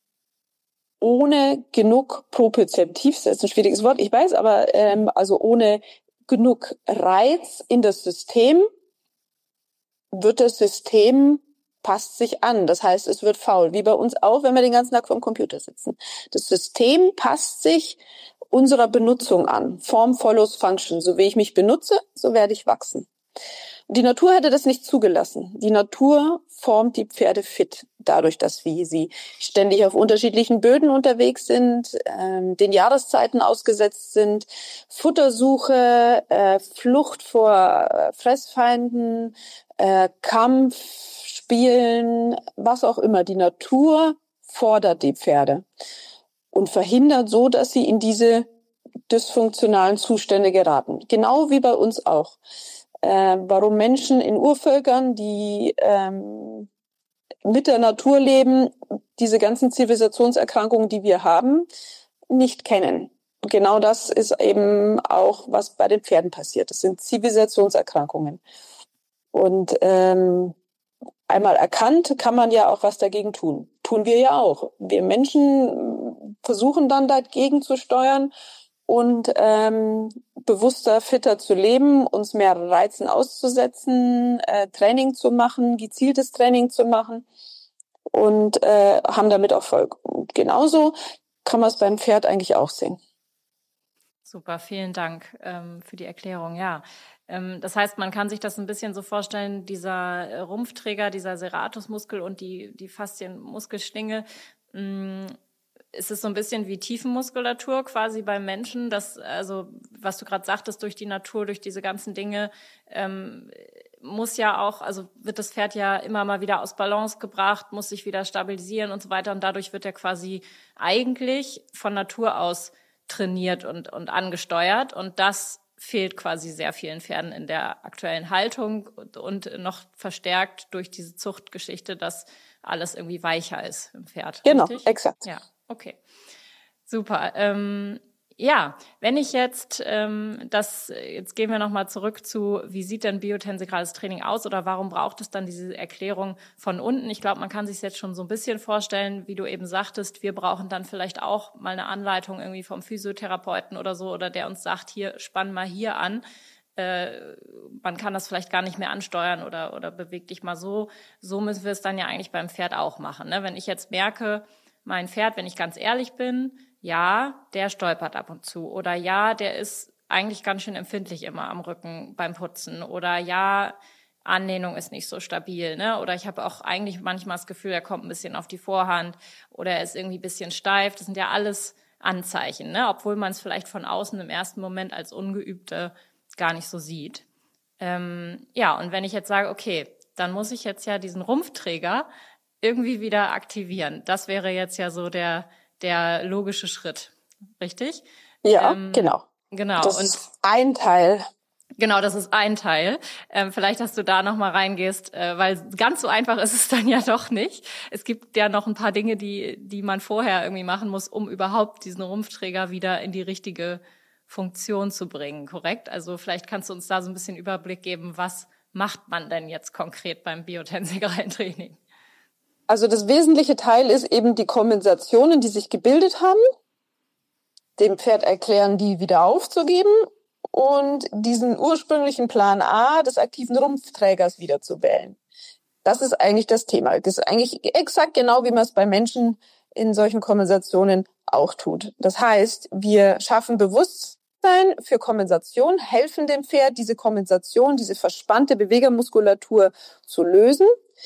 ohne genug propriozeptiv, das ist ein schwieriges Wort, ich weiß, aber ähm, also ohne genug Reiz in das System, wird das System passt sich an. Das heißt, es wird faul. Wie bei uns auch, wenn wir den ganzen Tag vor dem Computer sitzen. Das System passt sich unserer Benutzung an. Form follows function. So wie ich mich benutze, so werde ich wachsen. Die Natur hätte das nicht zugelassen. Die Natur formt die Pferde fit, dadurch, dass wir sie ständig auf unterschiedlichen Böden unterwegs sind, ähm, den Jahreszeiten ausgesetzt sind, Futtersuche, äh, Flucht vor äh, Fressfeinden, äh, Kampf, Spielen, was auch immer. Die Natur fordert die Pferde und verhindert so, dass sie in diese dysfunktionalen Zustände geraten. Genau wie bei uns auch. Äh, warum Menschen in Urvölkern, die ähm, mit der Natur leben, diese ganzen Zivilisationserkrankungen, die wir haben, nicht kennen. Genau das ist eben auch, was bei den Pferden passiert. Das sind Zivilisationserkrankungen. Und ähm, einmal erkannt, kann man ja auch was dagegen tun. Tun wir ja auch. Wir Menschen versuchen dann dagegen zu steuern und ähm, bewusster, fitter zu leben, uns mehr Reizen auszusetzen, äh, Training zu machen, gezieltes Training zu machen und äh, haben damit Erfolg. Und genauso kann man es beim Pferd eigentlich auch sehen. Super, vielen Dank ähm, für die Erklärung. Ja, ähm, das heißt, man kann sich das ein bisschen so vorstellen, dieser äh, Rumpfträger, dieser Serratusmuskel und die, die Faszienmuskelschlinge, mh, ist es so ein bisschen wie Tiefenmuskulatur quasi beim Menschen, dass, also was du gerade sagtest, durch die Natur, durch diese ganzen Dinge, ähm, muss ja auch, also wird das Pferd ja immer mal wieder aus Balance gebracht, muss sich wieder stabilisieren und so weiter und dadurch wird er quasi eigentlich von Natur aus trainiert und, und angesteuert und das fehlt quasi sehr vielen Pferden in der aktuellen Haltung und, und noch verstärkt durch diese Zuchtgeschichte, dass alles irgendwie weicher ist im Pferd. Genau, richtig? Exakt. Ja, okay. Super. Ähm, ja, wenn ich jetzt ähm, das, jetzt gehen wir nochmal zurück zu, wie sieht denn biotensegrales Training aus oder warum braucht es dann diese Erklärung von unten? Ich glaube, man kann sich jetzt schon so ein bisschen vorstellen, wie du eben sagtest, wir brauchen dann vielleicht auch mal eine Anleitung irgendwie vom Physiotherapeuten oder so oder der uns sagt, hier, spann mal hier an. Äh, man kann das vielleicht gar nicht mehr ansteuern oder, oder beweg dich mal so. So müssen wir es dann ja eigentlich beim Pferd auch machen. Ne? Wenn ich jetzt merke, mein Pferd, wenn ich ganz ehrlich bin, ja, der stolpert ab und zu. Oder ja, der ist eigentlich ganz schön empfindlich immer am Rücken beim Putzen. Oder ja, Anlehnung ist nicht so stabil. Ne? Oder ich habe auch eigentlich manchmal das Gefühl, er kommt ein bisschen auf die Vorhand. Oder er ist irgendwie ein bisschen steif. Das sind ja alles Anzeichen, ne? Obwohl man es vielleicht von außen im ersten Moment als Ungeübte gar nicht so sieht. Ähm, ja, und wenn ich jetzt sage, okay, dann muss ich jetzt ja diesen Rumpfträger irgendwie wieder aktivieren. Das wäre jetzt ja so der der logische Schritt, richtig? Ja, ähm, genau. Genau. Das und ist ein Teil. Genau, das ist ein Teil. Ähm, vielleicht, dass du da nochmal reingehst, äh, weil ganz so einfach ist es dann ja doch nicht. Es gibt ja noch ein paar Dinge, die die man vorher irgendwie machen muss, um überhaupt diesen Rumpfträger wieder in die richtige Funktion zu bringen, korrekt? Also vielleicht kannst du uns da so ein bisschen Überblick geben, was macht man denn jetzt konkret beim biotensegralen Training? Also das wesentliche Teil ist eben die Kompensationen, die sich gebildet haben, dem Pferd erklären, die wieder aufzugeben und diesen ursprünglichen Plan A des aktiven Rumpfträgers wieder zu wählen. Das ist eigentlich das Thema. Das ist eigentlich exakt genau, wie man es bei Menschen in solchen Kompensationen auch tut. Das heißt, wir schaffen Bewusstsein für Kompensation, helfen dem Pferd, diese Kompensation, diese verspannte Bewegermuskulatur zu lösen.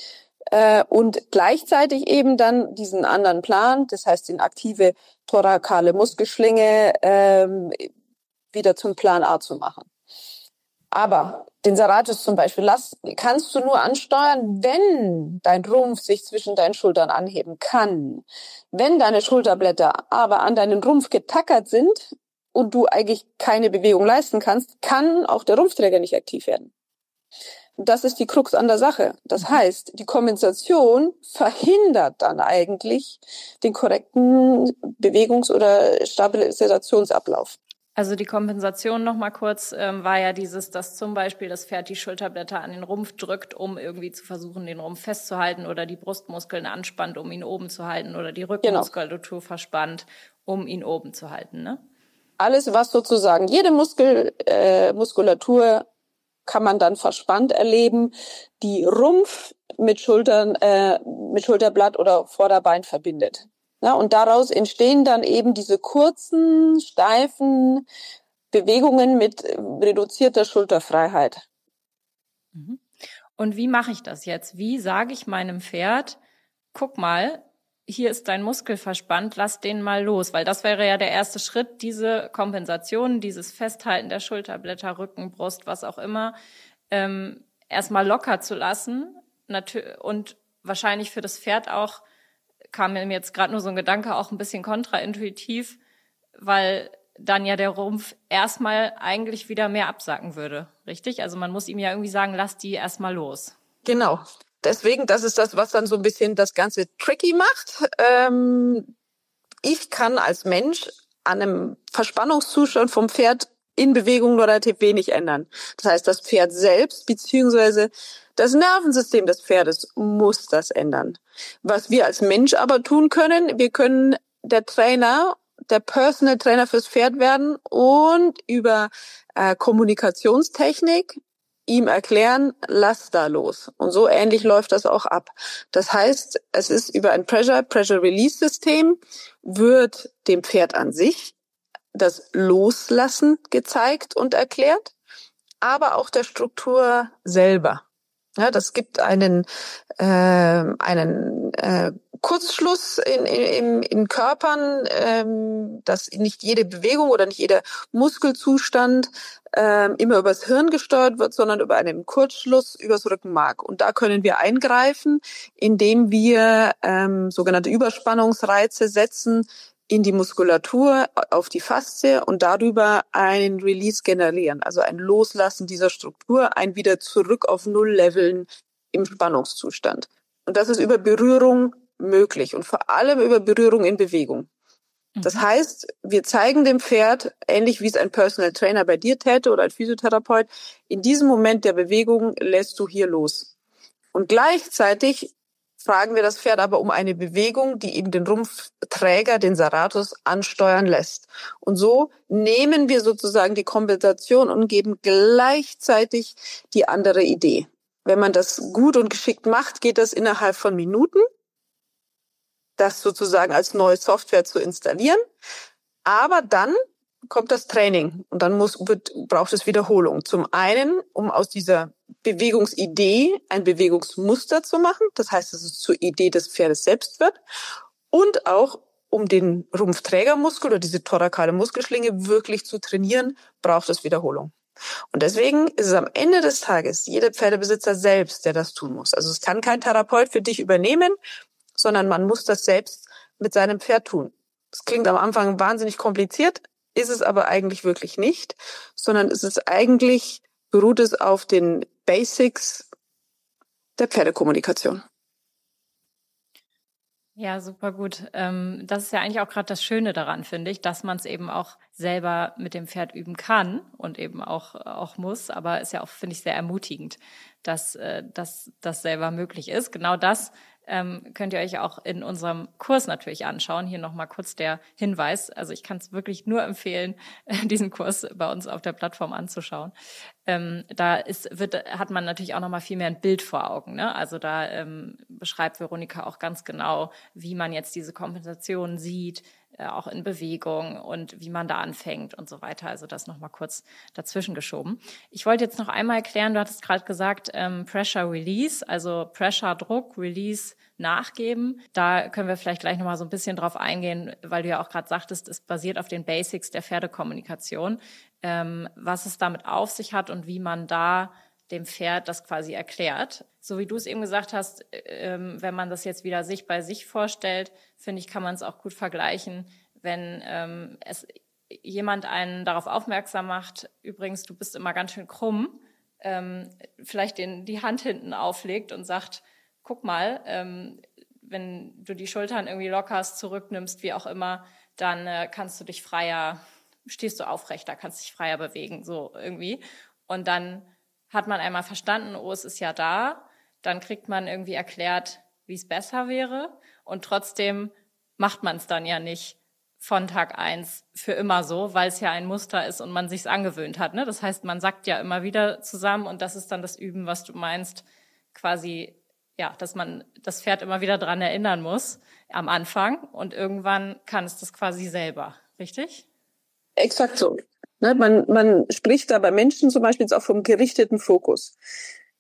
Und gleichzeitig eben dann diesen anderen Plan, das heißt den aktive thorakale Muskelschlinge, ähm, wieder zum Plan A zu machen. Aber den Serratus zum Beispiel lass, kannst du nur ansteuern, wenn dein Rumpf sich zwischen deinen Schultern anheben kann. Wenn deine Schulterblätter aber an deinen Rumpf getackert sind und du eigentlich keine Bewegung leisten kannst, kann auch der Rumpfträger nicht aktiv werden. Das ist die Krux an der Sache. Das heißt, die Kompensation verhindert dann eigentlich den korrekten Bewegungs- oder Stabilisationsablauf. Also die Kompensation noch mal kurz ähm, war ja dieses, dass zum Beispiel das Pferd die Schulterblätter an den Rumpf drückt, um irgendwie zu versuchen, den Rumpf festzuhalten oder die Brustmuskeln anspannt, um ihn oben zu halten oder die Rückenmuskulatur genau. verspannt, um ihn oben zu halten, ne? Alles, was sozusagen, jede Muskel, äh, Muskulatur kann man dann verspannt erleben, die Rumpf mit Schultern, äh, mit Schulterblatt oder Vorderbein verbindet. Ja, und daraus entstehen dann eben diese kurzen, steifen Bewegungen mit reduzierter Schulterfreiheit. Mhm. Und wie mache ich das jetzt? Wie sage ich meinem Pferd, guck mal, hier ist dein Muskel verspannt, lass den mal los. Weil das wäre ja der erste Schritt, diese Kompensation, dieses Festhalten der Schulterblätter, Rücken, Brust, was auch immer, ähm, erstmal locker zu lassen. Und wahrscheinlich für das Pferd auch, kam mir jetzt gerade nur so ein Gedanke, auch ein bisschen kontraintuitiv, weil dann ja der Rumpf erstmal eigentlich wieder mehr absacken würde, richtig? Also man muss ihm ja irgendwie sagen, lass die erstmal los. Genau. Deswegen, das ist das, was dann so ein bisschen das Ganze tricky macht. Ähm, ich kann als Mensch an einem Verspannungszustand vom Pferd in Bewegung nur relativ wenig ändern. Das heißt, das Pferd selbst beziehungsweise das Nervensystem des Pferdes muss das ändern. Was wir als Mensch aber tun können, wir können der Trainer, der Personal Trainer fürs Pferd werden und über äh, Kommunikationstechnik ihm erklären, lass da los. Und so ähnlich läuft das auch ab. Das heißt, es ist über ein Pressure, Pressure-Release-System wird dem Pferd an sich das Loslassen gezeigt und erklärt, aber auch der Struktur selber. Ja, das gibt einen äh, einen äh, Kurzschluss in, in, in Körpern, ähm, dass nicht jede Bewegung oder nicht jeder Muskelzustand ähm, immer übers Hirn gesteuert wird, sondern über einen Kurzschluss übers Rückenmark. Und da können wir eingreifen, indem wir ähm, sogenannte Überspannungsreize setzen in die Muskulatur, auf die Faszie und darüber einen Release generieren, also ein Loslassen dieser Struktur, ein wieder zurück auf Null-Leveln im Spannungszustand. Und das ist über Berührung möglich und vor allem über Berührung in Bewegung. Das heißt, wir zeigen dem Pferd, ähnlich wie es ein Personal Trainer bei dir täte oder ein Physiotherapeut, in diesem Moment der Bewegung lässt du hier los. Und gleichzeitig fragen wir das Pferd aber um eine Bewegung, die eben den Rumpfträger, den Serratus, ansteuern lässt. Und so nehmen wir sozusagen die Kompensation und geben gleichzeitig die andere Idee. Wenn man das gut und geschickt macht, geht das innerhalb von Minuten, das sozusagen als neue Software zu installieren. Aber dann kommt das Training und dann muss, wird, braucht es Wiederholung. Zum einen, um aus dieser Bewegungsidee ein Bewegungsmuster zu machen. Das heißt, dass es zur Idee des Pferdes selbst wird. Und auch, um den Rumpfträgermuskel oder diese thorakale Muskelschlinge wirklich zu trainieren, braucht es Wiederholung. Und deswegen ist es am Ende des Tages jeder Pferdebesitzer selbst, der das tun muss. Also es kann kein Therapeut für dich übernehmen, sondern man muss das selbst mit seinem Pferd tun. Das klingt am Anfang wahnsinnig kompliziert, ist es aber eigentlich wirklich nicht, sondern es ist eigentlich, beruht es auf den Basics der Pferdekommunikation. Ja, super gut. Ähm, das ist ja eigentlich auch gerade das Schöne daran, finde ich, dass man es eben auch selber mit dem Pferd üben kann und eben auch auch muss. Aber ist ja auch, finde ich, sehr ermutigend, dass äh, dass das selber möglich ist. Genau das ähm, könnt ihr euch auch in unserem Kurs natürlich anschauen. Hier nochmal kurz der Hinweis. Also ich kann es wirklich nur empfehlen, diesen Kurs bei uns auf der Plattform anzuschauen. Ähm, da ist, wird, hat man natürlich auch nochmal viel mehr ein Bild vor Augen, ne? Also da ähm, beschreibt Veronika auch ganz genau, wie man jetzt diese Kompensation sieht, äh, auch in Bewegung und wie man da anfängt und so weiter. Also das nochmal kurz dazwischen geschoben. Ich wollte jetzt noch einmal erklären, du hattest gerade gesagt, ähm, Pressure Release, also Pressure, Druck, Release, nachgeben. Da können wir vielleicht gleich nochmal so ein bisschen drauf eingehen, weil du ja auch gerade sagtest, es basiert auf den Basics der Pferdekommunikation, ähm, was es damit auf sich hat und wie man da dem Pferd das quasi erklärt. So wie du es eben gesagt hast, ähm, wenn man das jetzt wieder sich bei sich vorstellt, finde ich, kann man es auch gut vergleichen, wenn ähm, es jemand einen darauf aufmerksam macht, übrigens, du bist immer ganz schön krumm, ähm, vielleicht den, die Hand hinten auflegt und sagt, guck mal, ähm, wenn du die Schultern irgendwie lockerst, zurücknimmst, wie auch immer, dann äh, kannst du dich freier, stehst du aufrechter, kannst dich freier bewegen, so irgendwie. Und dann hat man einmal verstanden, oh, es ist ja da, dann kriegt man irgendwie erklärt, wie es besser wäre und trotzdem macht man es dann ja nicht von Tag eins für immer so, weil es ja ein Muster ist und man sich's angewöhnt hat, ne? Das heißt, man sagt ja immer wieder zusammen und das ist dann das Üben, was du meinst, quasi, ja, dass man das Pferd immer wieder dran erinnern muss am Anfang und irgendwann kann es das quasi selber, richtig? Exakt so. Ne, man, man spricht da bei Menschen zum Beispiel jetzt auch vom gerichteten Fokus.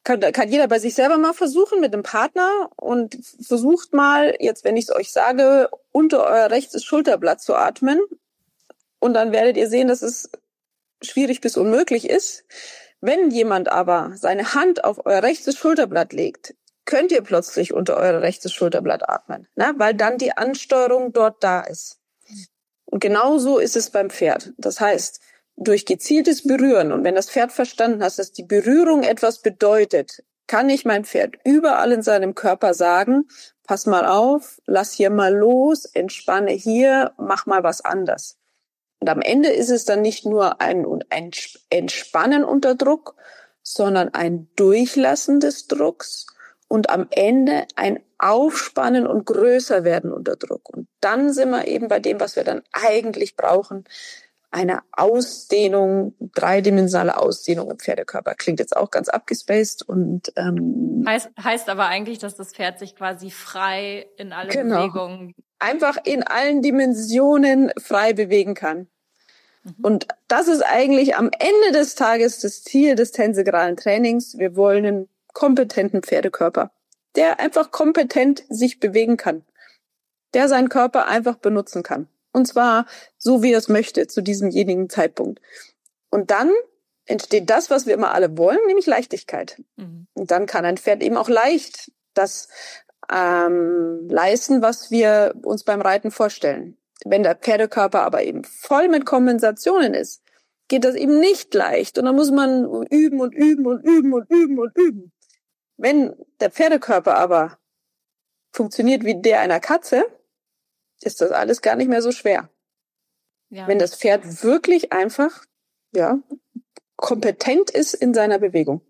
kann, kann jeder bei sich selber mal versuchen mit einem Partner und versucht mal, jetzt wenn ich es euch sage, unter euer rechtes Schulterblatt zu atmen und dann werdet ihr sehen, dass es schwierig bis unmöglich ist. Wenn jemand aber seine Hand auf euer rechtes Schulterblatt legt, könnt ihr plötzlich unter euer rechtes Schulterblatt atmen, ne? Weil dann die Ansteuerung dort da ist. Und genauso ist es beim Pferd. Das heißt, durch gezieltes Berühren und wenn das Pferd verstanden hat, dass die Berührung etwas bedeutet, kann ich mein Pferd überall in seinem Körper sagen, pass mal auf, lass hier mal los, entspanne hier, mach mal was anders. Und am Ende ist es dann nicht nur ein, ein Entspannen unter Druck, sondern ein Durchlassen des Drucks und am Ende ein Aufspannen und größer werden unter Druck. Und dann sind wir eben bei dem, was wir dann eigentlich brauchen, eine Ausdehnung, dreidimensionale Ausdehnung im Pferdekörper. Klingt jetzt auch ganz abgespaced und ähm, heißt heißt aber eigentlich, dass das Pferd sich quasi frei in alle genau, Bewegungen einfach in allen Dimensionen frei bewegen kann. Mhm. Und das ist eigentlich am Ende des Tages das Ziel des tensegralen Trainings. Wir wollen einen kompetenten Pferdekörper, der einfach kompetent sich bewegen kann, der seinen Körper einfach benutzen kann. Und zwar so, wie er es möchte, zu diesemjenigen Zeitpunkt. Und dann entsteht das, was wir immer alle wollen, nämlich Leichtigkeit. Mhm. Und dann kann ein Pferd eben auch leicht das ähm, leisten, was wir uns beim Reiten vorstellen. Wenn der Pferdekörper aber eben voll mit Kompensationen ist, geht das eben nicht leicht. Und dann muss man üben und üben und üben und üben und üben. Wenn der Pferdekörper aber funktioniert wie der einer Katze, ist das alles gar nicht mehr so schwer. Ja. Wenn das Pferd wirklich einfach, ja, kompetent ist in seiner Bewegung.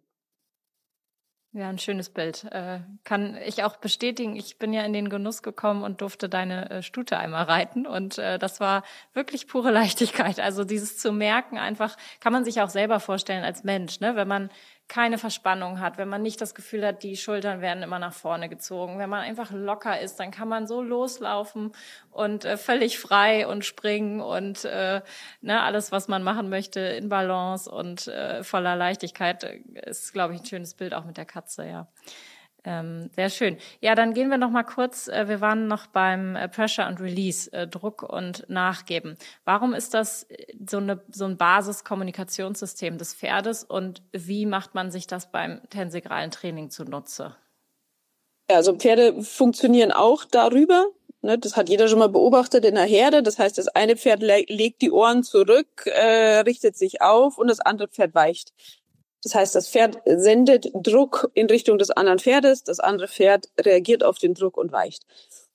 Ja, ein schönes Bild. Äh, kann ich auch bestätigen. Ich bin ja in den Genuss gekommen und durfte deine äh, Stute einmal reiten und äh, das war wirklich pure Leichtigkeit. Also dieses zu merken einfach, kann man sich auch selber vorstellen als Mensch, ne? Wenn man keine Verspannung hat, wenn man nicht das Gefühl hat, die Schultern werden immer nach vorne gezogen, wenn man einfach locker ist, dann kann man so loslaufen und äh, völlig frei und springen und äh, ne, alles, was man machen möchte, in Balance und äh, voller Leichtigkeit, äh, ist, glaube ich, ein schönes Bild auch mit der Katze, ja. Ähm, sehr schön. Ja, dann gehen wir noch mal kurz, äh, wir waren noch beim äh, Pressure and Release, äh, Druck und Nachgeben. Warum ist das so eine so ein Basiskommunikationssystem des Pferdes und wie macht man sich das beim tensegralen Training zunutze? Ja, also Pferde funktionieren auch darüber. Ne, das hat jeder schon mal beobachtet in der Herde. Das heißt, das eine Pferd le- legt die Ohren zurück, äh, richtet sich auf und das andere Pferd weicht. Das heißt, das Pferd sendet Druck in Richtung des anderen Pferdes, das andere Pferd reagiert auf den Druck und weicht.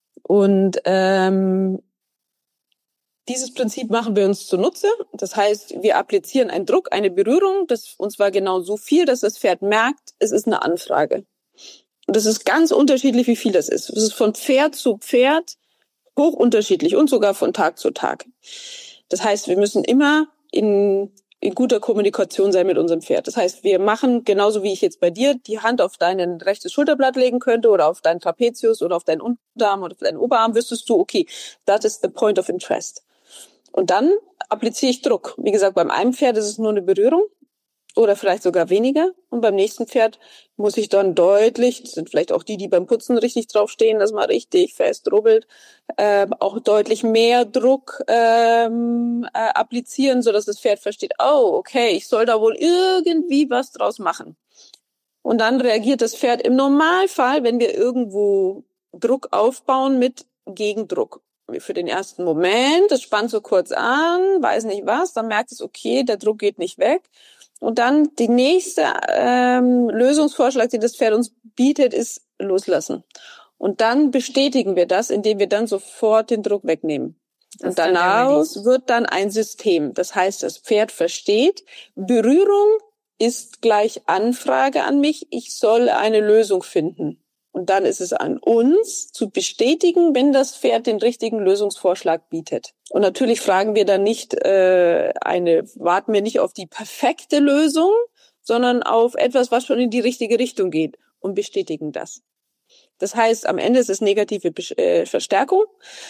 Und ähm, dieses Prinzip machen wir uns zunutze. Das heißt, wir applizieren einen Druck, eine Berührung, das und zwar genau so viel, dass das Pferd merkt, es ist eine Anfrage. Und das ist ganz unterschiedlich, wie viel das ist. Das ist von Pferd zu Pferd hoch unterschiedlich und sogar von Tag zu Tag. Das heißt, wir müssen immer in in guter Kommunikation sein mit unserem Pferd. Das heißt, wir machen, genauso wie ich jetzt bei dir, die Hand auf dein rechtes Schulterblatt legen könnte oder auf deinen Trapezius oder auf deinen Unterarm oder auf deinen Oberarm, wüsstest du, okay, that is the point of interest. Und dann appliziere ich Druck. Wie gesagt, beim einen Pferd ist es nur eine Berührung oder vielleicht sogar weniger. Und beim nächsten Pferd muss ich dann deutlich, das sind vielleicht auch die, die beim Putzen richtig draufstehen, dass man richtig fest rubbelt, äh, auch deutlich mehr Druck ähm, äh, applizieren, sodass das Pferd versteht, oh, okay, ich soll da wohl irgendwie was draus machen. Und dann reagiert das Pferd im Normalfall, wenn wir irgendwo Druck aufbauen, mit Gegendruck. Für den ersten Moment, das spannt so kurz an, weiß nicht was, dann merkt es, okay, der Druck geht nicht weg. Und dann die nächste ähm, Lösungsvorschlag, den das Pferd uns bietet, ist loslassen. Und dann bestätigen wir das, indem wir dann sofort den Druck wegnehmen. Das und daraus wird dann ein System. Das heißt, das Pferd versteht, Berührung ist gleich Anfrage an mich, ich soll eine Lösung finden. Und dann ist es an uns zu bestätigen, wenn das Pferd den richtigen Lösungsvorschlag bietet. Und natürlich fragen wir dann nicht äh, eine, warten wir nicht auf die perfekte Lösung, sondern auf etwas, was schon in die richtige Richtung geht und bestätigen das. Das heißt, am Ende ist es negative äh, Verstärkung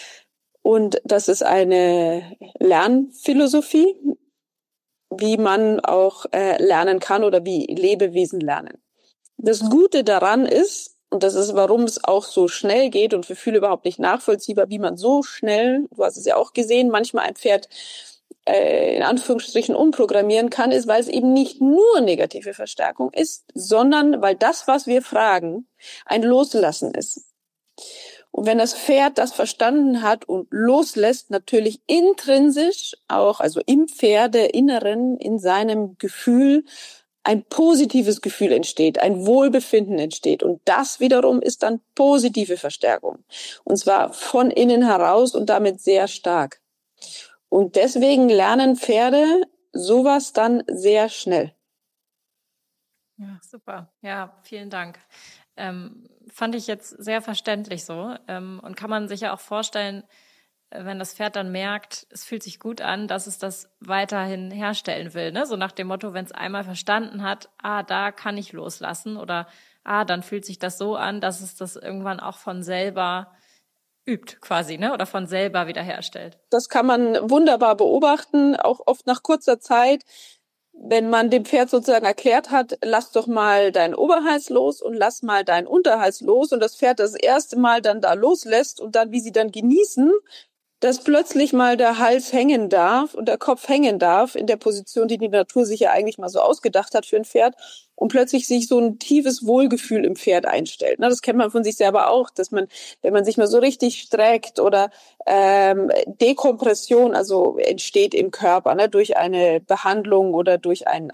und das ist eine Lernphilosophie, wie man auch äh, lernen kann oder wie Lebewesen lernen. Das Gute daran ist, und das ist, warum es auch so schnell geht und für viele überhaupt nicht nachvollziehbar, wie man so schnell, du hast es ja auch gesehen, manchmal ein Pferd äh, in Anführungsstrichen umprogrammieren kann, ist, weil es eben nicht nur negative Verstärkung ist, sondern weil das, was wir fragen, ein Loslassen ist. Und wenn das Pferd das verstanden hat und loslässt, natürlich intrinsisch auch, also im Pferdeinneren, in seinem Gefühl, ein positives Gefühl entsteht, ein Wohlbefinden entsteht. Und das wiederum ist dann positive Verstärkung. Und zwar von innen heraus und damit sehr stark. Und deswegen lernen Pferde sowas dann sehr schnell. Ja, super. Ja, vielen Dank. Ähm, fand ich jetzt sehr verständlich so. Ähm, und kann man sich ja auch vorstellen, wenn das Pferd dann merkt, es fühlt sich gut an, dass es das weiterhin herstellen will, ne? So nach dem Motto, wenn es einmal verstanden hat, ah, da kann ich loslassen oder ah, dann fühlt sich das so an, dass es das irgendwann auch von selber übt quasi, ne? Oder von selber wiederherstellt. Das kann man wunderbar beobachten, auch oft nach kurzer Zeit, wenn man dem Pferd sozusagen erklärt hat, lass doch mal deinen Oberhals los und lass mal deinen Unterhals los und das Pferd das erste Mal dann da loslässt und dann, wie sie dann genießen, dass plötzlich mal der Hals hängen darf und der Kopf hängen darf in der Position, die die Natur sich ja eigentlich mal so ausgedacht hat für ein Pferd und plötzlich sich so ein tiefes Wohlgefühl im Pferd einstellt. Das kennt man von sich selber auch, dass man, wenn man sich mal so richtig streckt oder ähm, Dekompression also entsteht im Körper, ne, durch eine Behandlung oder durch einen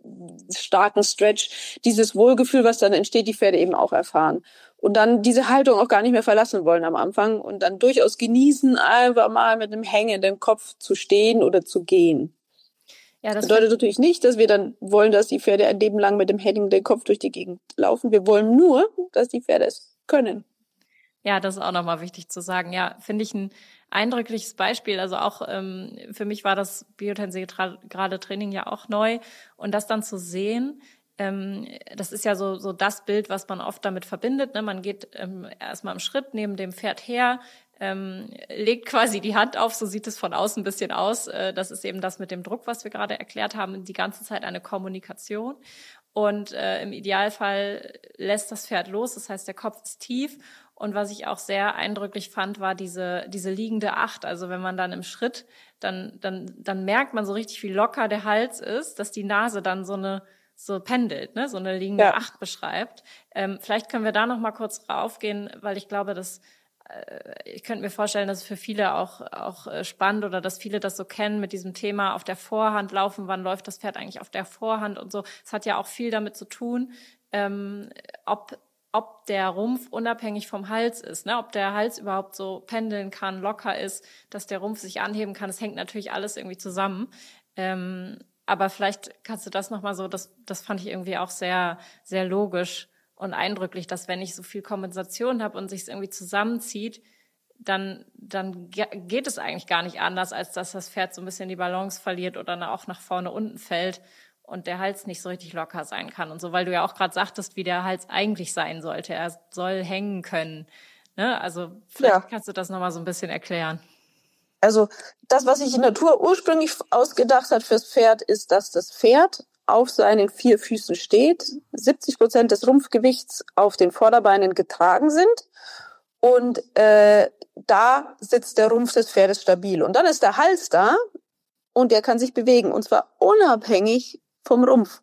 starken Stretch, dieses Wohlgefühl, was dann entsteht, die Pferde eben auch erfahren. Und dann diese Haltung auch gar nicht mehr verlassen wollen am Anfang und dann durchaus genießen, einfach mal mit einem hängenden Kopf zu stehen oder zu gehen. Ja, das bedeutet natürlich nicht, dass wir dann wollen, dass die Pferde ein Leben lang mit dem hängenden Kopf durch die Gegend laufen. Wir wollen nur, dass die Pferde es können. Ja, das ist auch nochmal wichtig zu sagen. Ja, finde ich ein eindrückliches Beispiel. Also auch ähm, für mich war das biotensegrale Training ja auch neu. Und das dann zu sehen, ähm, das ist ja so so das Bild, was man oft damit verbindet. Ne? Man geht ähm, erstmal im Schritt neben dem Pferd her, ähm, legt quasi die Hand auf, so sieht es von außen ein bisschen aus. Äh, das ist eben das mit dem Druck, was wir gerade erklärt haben, die ganze Zeit eine Kommunikation. Und äh, im Idealfall lässt das Pferd los, das heißt, der Kopf ist tief. Und was ich auch sehr eindrücklich fand, war diese diese liegende Acht. Also wenn man dann im Schritt, dann dann dann merkt man so richtig, wie locker der Hals ist, dass die Nase dann so eine so pendelt, ne, so eine liegende ja. Acht beschreibt. Ähm, vielleicht können wir da noch mal kurz raufgehen, weil ich glaube, dass äh, ich könnte mir vorstellen, dass es für viele auch auch äh, spannend oder dass viele das so kennen mit diesem Thema auf der Vorhand laufen. Wann läuft das Pferd eigentlich auf der Vorhand und so? Es hat ja auch viel damit zu tun, ähm, ob ob der Rumpf unabhängig vom Hals ist, ne? Ob der Hals überhaupt so pendeln kann, locker ist, dass der Rumpf sich anheben kann. Das hängt natürlich alles irgendwie zusammen. Ähm, aber vielleicht kannst du das nochmal so, das, das fand ich irgendwie auch sehr, sehr logisch und eindrücklich, dass wenn ich so viel Kompensation habe und sich es irgendwie zusammenzieht, dann, dann geht es eigentlich gar nicht anders, als dass das Pferd so ein bisschen die Balance verliert oder auch nach vorne unten fällt und der Hals nicht so richtig locker sein kann und so, weil du ja auch gerade sagtest, wie der Hals eigentlich sein sollte. Er soll hängen können. Ne? Also vielleicht ja. kannst du das nochmal so ein bisschen erklären. Also das, was sich die Natur ursprünglich ausgedacht hat fürs Pferd, ist, dass das Pferd auf seinen vier Füßen steht, siebzig Prozent des Rumpfgewichts auf den Vorderbeinen getragen sind und äh, da sitzt der Rumpf des Pferdes stabil. Und dann ist der Hals da und der kann sich bewegen und zwar unabhängig vom Rumpf.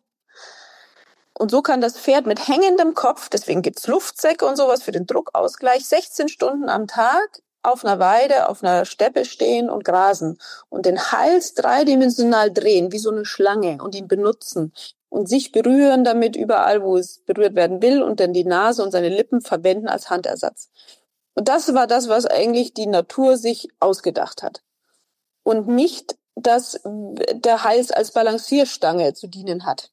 Und so kann das Pferd mit hängendem Kopf, deswegen gibt's Luftsäcke und sowas für den Druckausgleich, sechzehn Stunden am Tag auf einer Weide, auf einer Steppe stehen und grasen und den Hals dreidimensional drehen, wie so eine Schlange und ihn benutzen und sich berühren damit überall, wo es berührt werden will und dann die Nase und seine Lippen verwenden als Handersatz. Und das war das, was eigentlich die Natur sich ausgedacht hat. Und nicht, dass der Hals als Balancierstange zu dienen hat,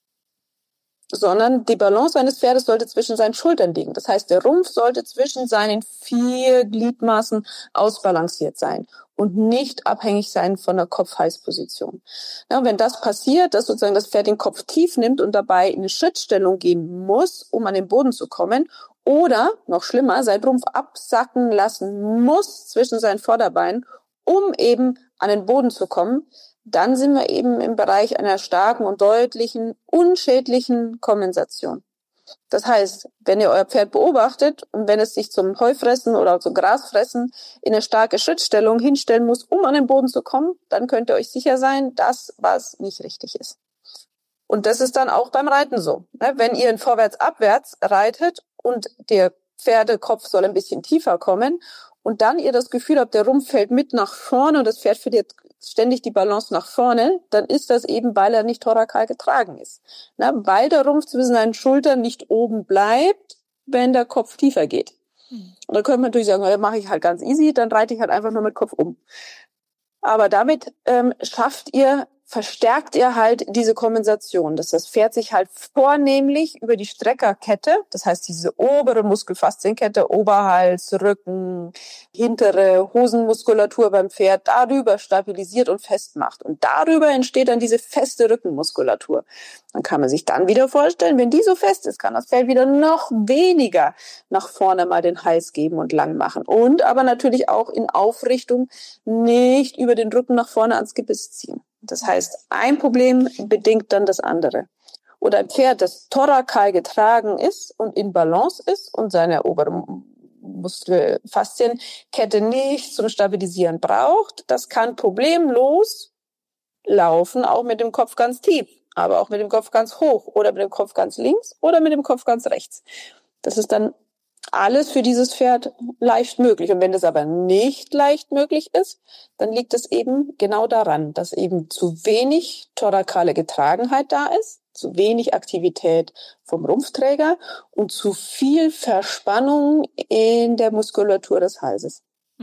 sondern die Balance eines Pferdes sollte zwischen seinen Schultern liegen. Das heißt, der Rumpf sollte zwischen seinen vier Gliedmaßen ausbalanciert sein und nicht abhängig sein von der Kopf-Hals-Position. Ja, wenn das passiert, dass sozusagen das Pferd den Kopf tief nimmt und dabei in eine Schrittstellung gehen muss, um an den Boden zu kommen, oder, noch schlimmer, seinen Rumpf absacken lassen muss zwischen seinen Vorderbeinen, um eben an den Boden zu kommen, dann sind wir eben im Bereich einer starken und deutlichen, unschädlichen Kompensation. Das heißt, wenn ihr euer Pferd beobachtet und wenn es sich zum Heufressen oder zum Grasfressen in eine starke Schrittstellung hinstellen muss, um an den Boden zu kommen, dann könnt ihr euch sicher sein, dass was nicht richtig ist. Und das ist dann auch beim Reiten so. Wenn ihr in vorwärts-abwärts reitet und der Pferdekopf soll ein bisschen tiefer kommen und dann ihr das Gefühl habt, der Rumpf fällt mit nach vorne und das Pferd verliert ständig die Balance nach vorne, dann ist das eben, weil er nicht thorakal getragen ist. Na, weil der Rumpf zwischen seinen Schultern nicht oben bleibt, wenn der Kopf tiefer geht. Mhm. Und dann könnte man natürlich sagen, ja, mache ich halt ganz easy, dann reite ich halt einfach nur mit Kopf um. Aber damit ähm, schafft ihr, verstärkt ihr halt diese Kompensation, dass das Pferd sich halt vornehmlich über die Streckerkette, das heißt diese obere Muskelfaszienkette, Oberhals, Rücken, hintere Hosenmuskulatur beim Pferd, darüber stabilisiert und festmacht. Und darüber entsteht dann diese feste Rückenmuskulatur. Dann kann man sich dann wieder vorstellen, wenn die so fest ist, kann das Pferd wieder noch weniger nach vorne mal den Hals geben und lang machen. Und aber natürlich auch in Aufrichtung nicht über den Rücken nach vorne ans Gebiss ziehen. Das heißt, ein Problem bedingt dann das andere. Oder ein Pferd, das thorakal getragen ist und in Balance ist und seine obere Muskelfaszienkette nicht zum Stabilisieren braucht, das kann problemlos laufen, auch mit dem Kopf ganz tief, aber auch mit dem Kopf ganz hoch oder mit dem Kopf ganz links oder mit dem Kopf ganz rechts. Das ist dann alles für dieses Pferd leicht möglich. Und wenn das aber nicht leicht möglich ist, dann liegt es eben genau daran, dass eben zu wenig thorakale Getragenheit da ist, zu wenig Aktivität vom Rumpfträger und zu viel Verspannung in der Muskulatur des Halses.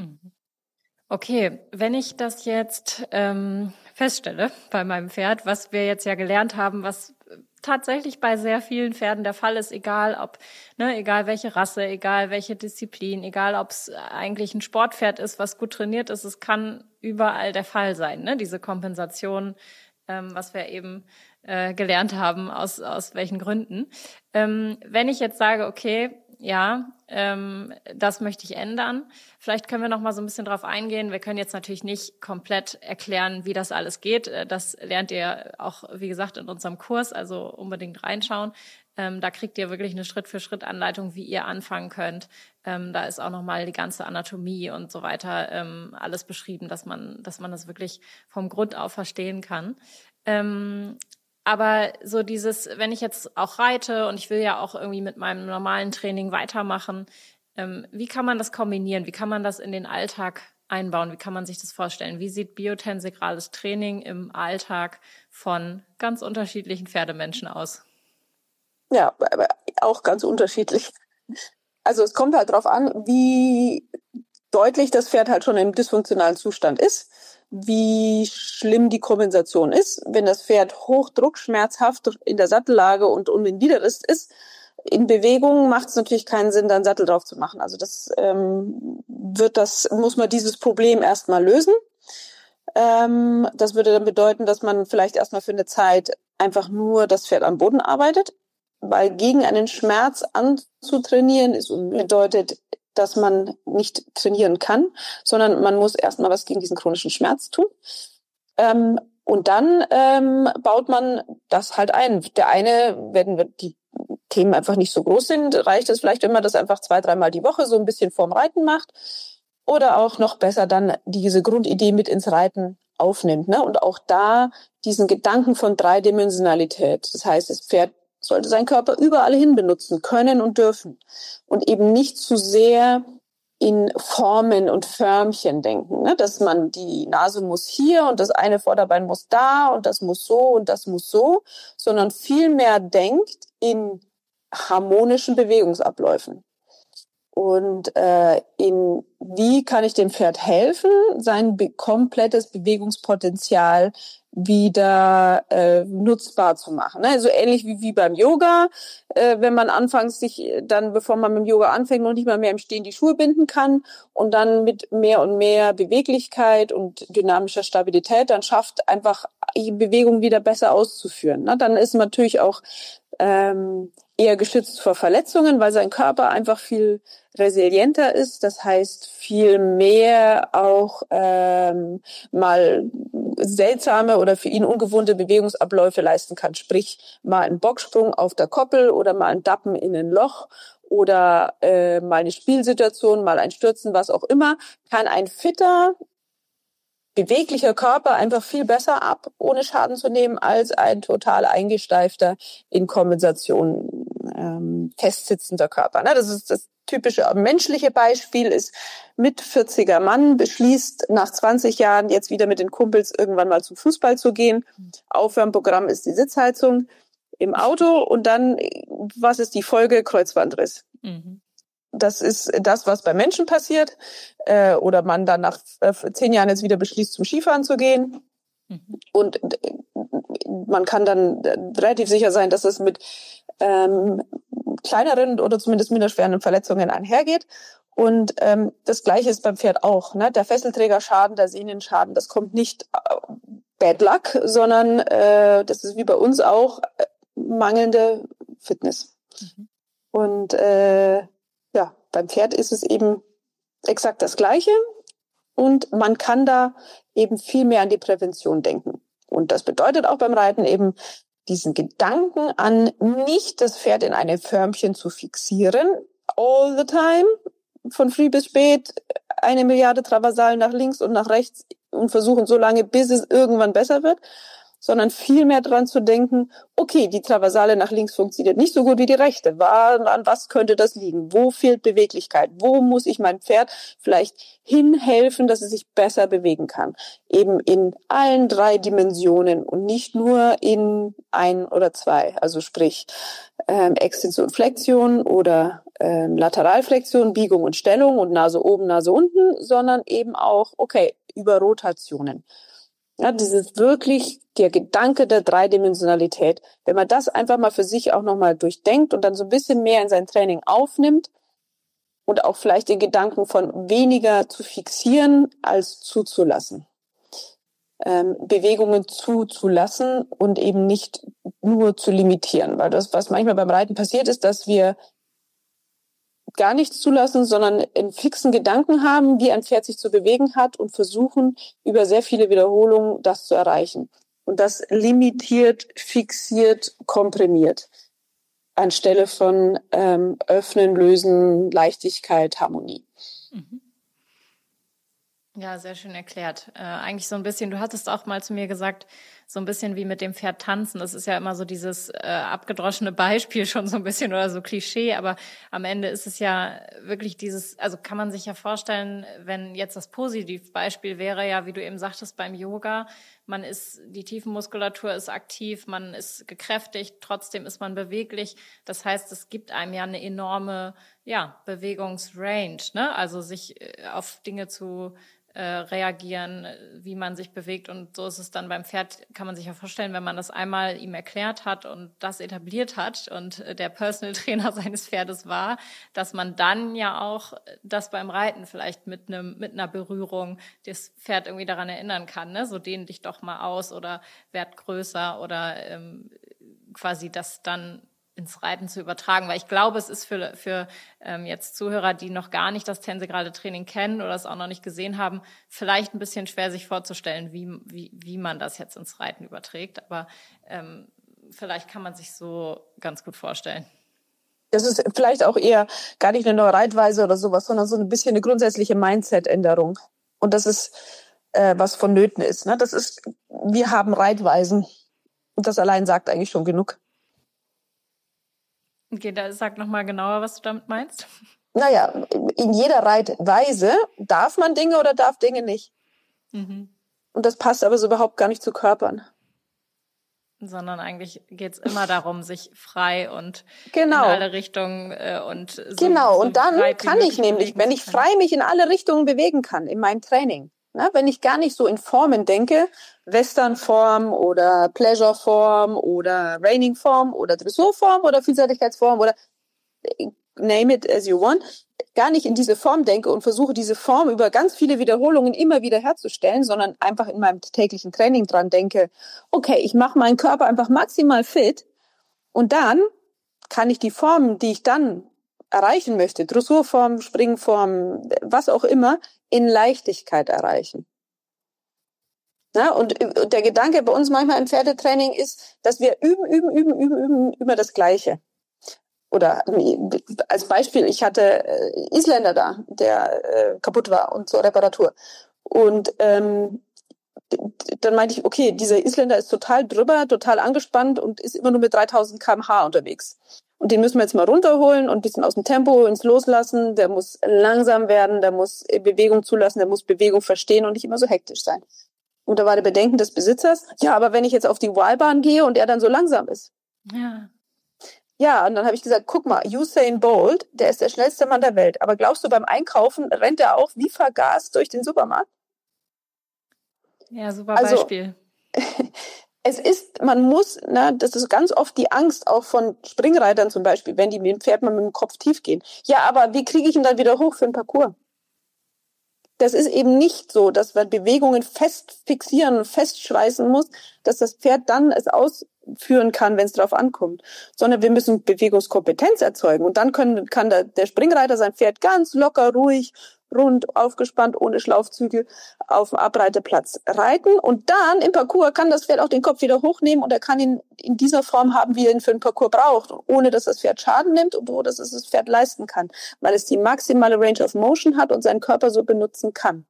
Okay, wenn ich das jetzt ähm, feststelle bei meinem Pferd, was wir jetzt ja gelernt haben, was tatsächlich bei sehr vielen Pferden der Fall ist, egal ob, ne, egal welche Rasse, egal welche Disziplin, egal ob es eigentlich ein Sportpferd ist, was gut trainiert ist, es kann überall der Fall sein, ne, diese Kompensation, ähm, was wir eben äh, gelernt haben, aus aus welchen Gründen. Ähm, wenn ich jetzt sage, okay, ja, ähm, das möchte ich ändern. Vielleicht können wir noch mal so ein bisschen drauf eingehen. Wir können jetzt natürlich nicht komplett erklären, wie das alles geht. Das lernt ihr auch, wie gesagt, in unserem Kurs, also unbedingt reinschauen. Ähm, da kriegt ihr wirklich eine Schritt-für-Schritt-Anleitung, wie ihr anfangen könnt. Ähm, da ist auch noch mal die ganze Anatomie und so weiter ähm, alles beschrieben, dass man, dass man das wirklich vom Grund auf verstehen kann. Ähm, Aber so dieses, wenn ich jetzt auch reite und ich will ja auch irgendwie mit meinem normalen Training weitermachen, ähm, wie kann man das kombinieren? Wie kann man das in den Alltag einbauen? Wie kann man sich das vorstellen? Wie sieht biotensegrales Training im Alltag von ganz unterschiedlichen Pferdemenschen aus? Ja, aber auch ganz unterschiedlich. Also es kommt halt drauf an, wie deutlich das Pferd halt schon im dysfunktionalen Zustand ist, wie schlimm die Kompensation ist. Wenn das Pferd Hochdruck, schmerzhaft in der Sattellage und um den Widerrist ist, in Bewegung macht es natürlich keinen Sinn, dann Sattel drauf zu machen. Also das ähm, wird das, muss man dieses Problem erstmal lösen. Ähm, das würde dann bedeuten, dass man vielleicht erstmal für eine Zeit einfach nur das Pferd am Boden arbeitet, weil gegen einen Schmerz anzutrainieren ist und bedeutet, dass man nicht trainieren kann, sondern man muss erstmal was gegen diesen chronischen Schmerz tun. Ähm, und dann ähm, baut man das halt ein. Der eine, wenn die Themen einfach nicht so groß sind, reicht es vielleicht, wenn man das einfach zwei, dreimal die Woche so ein bisschen vorm Reiten macht. Oder auch noch besser dann diese Grundidee mit ins Reiten aufnimmt. Ne? Und auch da diesen Gedanken von Dreidimensionalität. Das heißt, das Pferd sollte seinen Körper überall hin benutzen können und dürfen. Und eben nicht zu sehr in Formen und Förmchen denken, ne? Dass man, die Nase muss hier und das eine Vorderbein muss da und das muss so und das muss so, sondern viel mehr denkt in harmonischen Bewegungsabläufen. Und äh, in wie kann ich dem Pferd helfen, sein be- komplettes Bewegungspotenzial wieder äh, nutzbar zu machen. Ne? So ähnlich wie wie beim Yoga, äh, wenn man anfangs sich dann, bevor man mit dem Yoga anfängt, noch nicht mal mehr im Stehen die Schuhe binden kann und dann mit mehr und mehr Beweglichkeit und dynamischer Stabilität dann schafft, einfach die Bewegung wieder besser auszuführen. Ne? Dann ist man natürlich auch ähm, eher geschützt vor Verletzungen, weil sein Körper einfach viel resilienter ist. Das heißt, viel mehr auch ähm, mal seltsame oder für ihn ungewohnte Bewegungsabläufe leisten kann. Sprich, mal einen Bocksprung auf der Koppel oder mal ein Dappen in ein Loch oder äh, mal eine Spielsituation, mal ein Stürzen, was auch immer, kann ein fitter, beweglicher Körper einfach viel besser ab, ohne Schaden zu nehmen, als ein total eingesteifter, in Kompensation ähm, festsitzender Körper. Ne? Das ist das typische menschliche Beispiel, ist mit vierziger Mann beschließt, nach zwanzig Jahren jetzt wieder mit den Kumpels irgendwann mal zum Fußball zu gehen. Aufwärmprogramm ist die Sitzheizung im Auto und dann, was ist die Folge? Kreuzbandriss. Mhm. Das ist das, was bei Menschen passiert. Äh, oder man dann nach äh, zehn Jahren jetzt wieder beschließt, zum Skifahren zu gehen. Mhm. Und äh, man kann dann äh, relativ sicher sein, dass es mit ähm, kleineren oder zumindest minder schweren Verletzungen einhergeht. Und ähm, das Gleiche ist beim Pferd auch. Ne? Der Fesselträgerschaden, der Sehnenschaden, das kommt nicht äh, Bad Luck, sondern äh, das ist wie bei uns auch äh, mangelnde Fitness. Mhm. Und äh, ja, beim Pferd ist es eben exakt das Gleiche. Und man kann da eben viel mehr an die Prävention denken. Und das bedeutet auch beim Reiten eben diesen Gedanken an, nicht das Pferd in einem Förmchen zu fixieren, all the time, von früh bis spät, eine Milliarde Traversalen nach links und nach rechts und versuchen so lange, bis es irgendwann besser wird, sondern viel mehr dran zu denken, okay, die Traversale nach links funktioniert nicht so gut wie die rechte. An was könnte das liegen? Wo fehlt Beweglichkeit? Wo muss ich mein Pferd vielleicht hinhelfen, dass es sich besser bewegen kann? Eben in allen drei Dimensionen und nicht nur in ein oder zwei. Also sprich ähm, Extension, Flexion oder ähm, Lateralflexion, Biegung und Stellung und Nase oben, Nase unten, sondern eben auch, okay, über Rotationen. Ja, dieses wirklich der Gedanke der Dreidimensionalität, wenn man das einfach mal für sich auch nochmal durchdenkt und dann so ein bisschen mehr in sein Training aufnimmt und auch vielleicht den Gedanken von weniger zu fixieren als zuzulassen. Ähm, Bewegungen zuzulassen und eben nicht nur zu limitieren. Weil das, was manchmal beim Reiten passiert, ist, dass wir gar nichts zulassen, sondern einen fixen Gedanken haben, wie ein Pferd sich zu bewegen hat und versuchen, über sehr viele Wiederholungen das zu erreichen. Und das limitiert, fixiert, komprimiert. Anstelle von ähm, Öffnen, Lösen, Leichtigkeit, Harmonie. Mhm. Ja, sehr schön erklärt. Äh, eigentlich so ein bisschen, du hattest auch mal zu mir gesagt, so ein bisschen wie mit dem Pferd tanzen. Das ist ja immer so dieses äh, abgedroschene Beispiel schon so ein bisschen oder so Klischee, aber am Ende ist es ja wirklich dieses, also kann man sich ja vorstellen, wenn jetzt das Positivbeispiel wäre ja, wie du eben sagtest, beim Yoga, man ist, die Tiefenmuskulatur ist aktiv, man ist gekräftigt, trotzdem ist man beweglich. Das heißt, es gibt einem ja eine enorme, ja, Bewegungsrange, ne? Also sich äh, auf Dinge zu reagieren, wie man sich bewegt. Und so ist es dann beim Pferd, kann man sich ja vorstellen, wenn man das einmal ihm erklärt hat und das etabliert hat und der Personal Trainer seines Pferdes war, dass man dann ja auch das beim Reiten vielleicht mit einem mit einer Berührung das Pferd irgendwie daran erinnern kann, ne? So dehn dich doch mal aus oder werd größer oder ähm, quasi das dann ins Reiten zu übertragen, weil ich glaube, es ist für für ähm, jetzt Zuhörer, die noch gar nicht das tensegrade Training kennen oder es auch noch nicht gesehen haben, vielleicht ein bisschen schwer sich vorzustellen, wie wie wie man das jetzt ins Reiten überträgt, aber ähm, vielleicht kann man sich so ganz gut vorstellen. Das ist vielleicht auch eher gar nicht eine neue Reitweise oder sowas, sondern so ein bisschen eine grundsätzliche Mindset-Änderung. Und das ist, äh, was vonnöten ist. Ne? Das ist, wir haben Reitweisen. Und das allein sagt eigentlich schon genug. Okay, da sag nochmal genauer, was du damit meinst. Naja, in jeder Reitweise darf man Dinge oder darf Dinge nicht. Mhm. Und das passt aber so überhaupt gar nicht zu Körpern. Sondern eigentlich geht's immer darum, sich frei und genau. in alle Richtungen äh, und so. Genau, so und dann kann ich nämlich, wenn ich frei mich in alle Richtungen bewegen kann in meinem Training, ne, wenn ich gar nicht so in Formen denke, Westernform oder Pleasureform oder Reining-Form oder Dressurform oder Vielseitigkeitsform oder name it as you want, gar nicht in diese Form denke und versuche diese Form über ganz viele Wiederholungen immer wieder herzustellen, sondern einfach in meinem täglichen Training dran denke, okay, ich mache meinen Körper einfach maximal fit und dann kann ich die Formen, die ich dann erreichen möchte, Dressurform, Springform, was auch immer, in Leichtigkeit erreichen. Ja, und, und der Gedanke bei uns manchmal im Pferdetraining ist, dass wir üben, üben, üben, üben, üben, über das Gleiche. Oder als Beispiel, ich hatte äh, Isländer da, der äh, kaputt war und zur Reparatur. Und ähm, dann meinte ich, okay, dieser Isländer ist total drüber, total angespannt und ist immer nur mit dreitausend Kilometer pro Stunde unterwegs. Und den müssen wir jetzt mal runterholen und ein bisschen aus dem Tempo ins Loslassen. Der muss langsam werden, der muss Bewegung zulassen, der muss Bewegung verstehen und nicht immer so hektisch sein. Und da war der Bedenken des Besitzers, ja, aber wenn ich jetzt auf die Wahlbahn gehe und er dann so langsam ist. Ja. Ja, und dann habe ich gesagt, guck mal, Usain Bolt, der ist der schnellste Mann der Welt. Aber glaubst du, beim Einkaufen rennt er auch wie vergaßt durch den Supermarkt? Ja, super also, Beispiel. Es ist, man muss, na, das ist ganz oft die Angst auch von Springreitern zum Beispiel, wenn die mit dem Pferd mal mit dem Kopf tief gehen. Ja, aber wie kriege ich ihn dann wieder hoch für den Parcours? Das ist eben nicht so, dass man Bewegungen fest fixieren und festschweißen muss, dass das Pferd dann es ausführen kann, wenn es drauf ankommt. Sondern wir müssen Bewegungskompetenz erzeugen. Und dann können, kann der, der Springreiter sein Pferd ganz locker, ruhig, rund, aufgespannt, ohne Schlaufzügel auf dem Abreiteplatz reiten. Und dann im Parcours kann das Pferd auch den Kopf wieder hochnehmen und er kann ihn in dieser Form haben, wie er ihn für den Parcours braucht, ohne dass das Pferd Schaden nimmt und ohne dass es das Pferd leisten kann, weil es die maximale Range of Motion hat und seinen Körper so benutzen kann.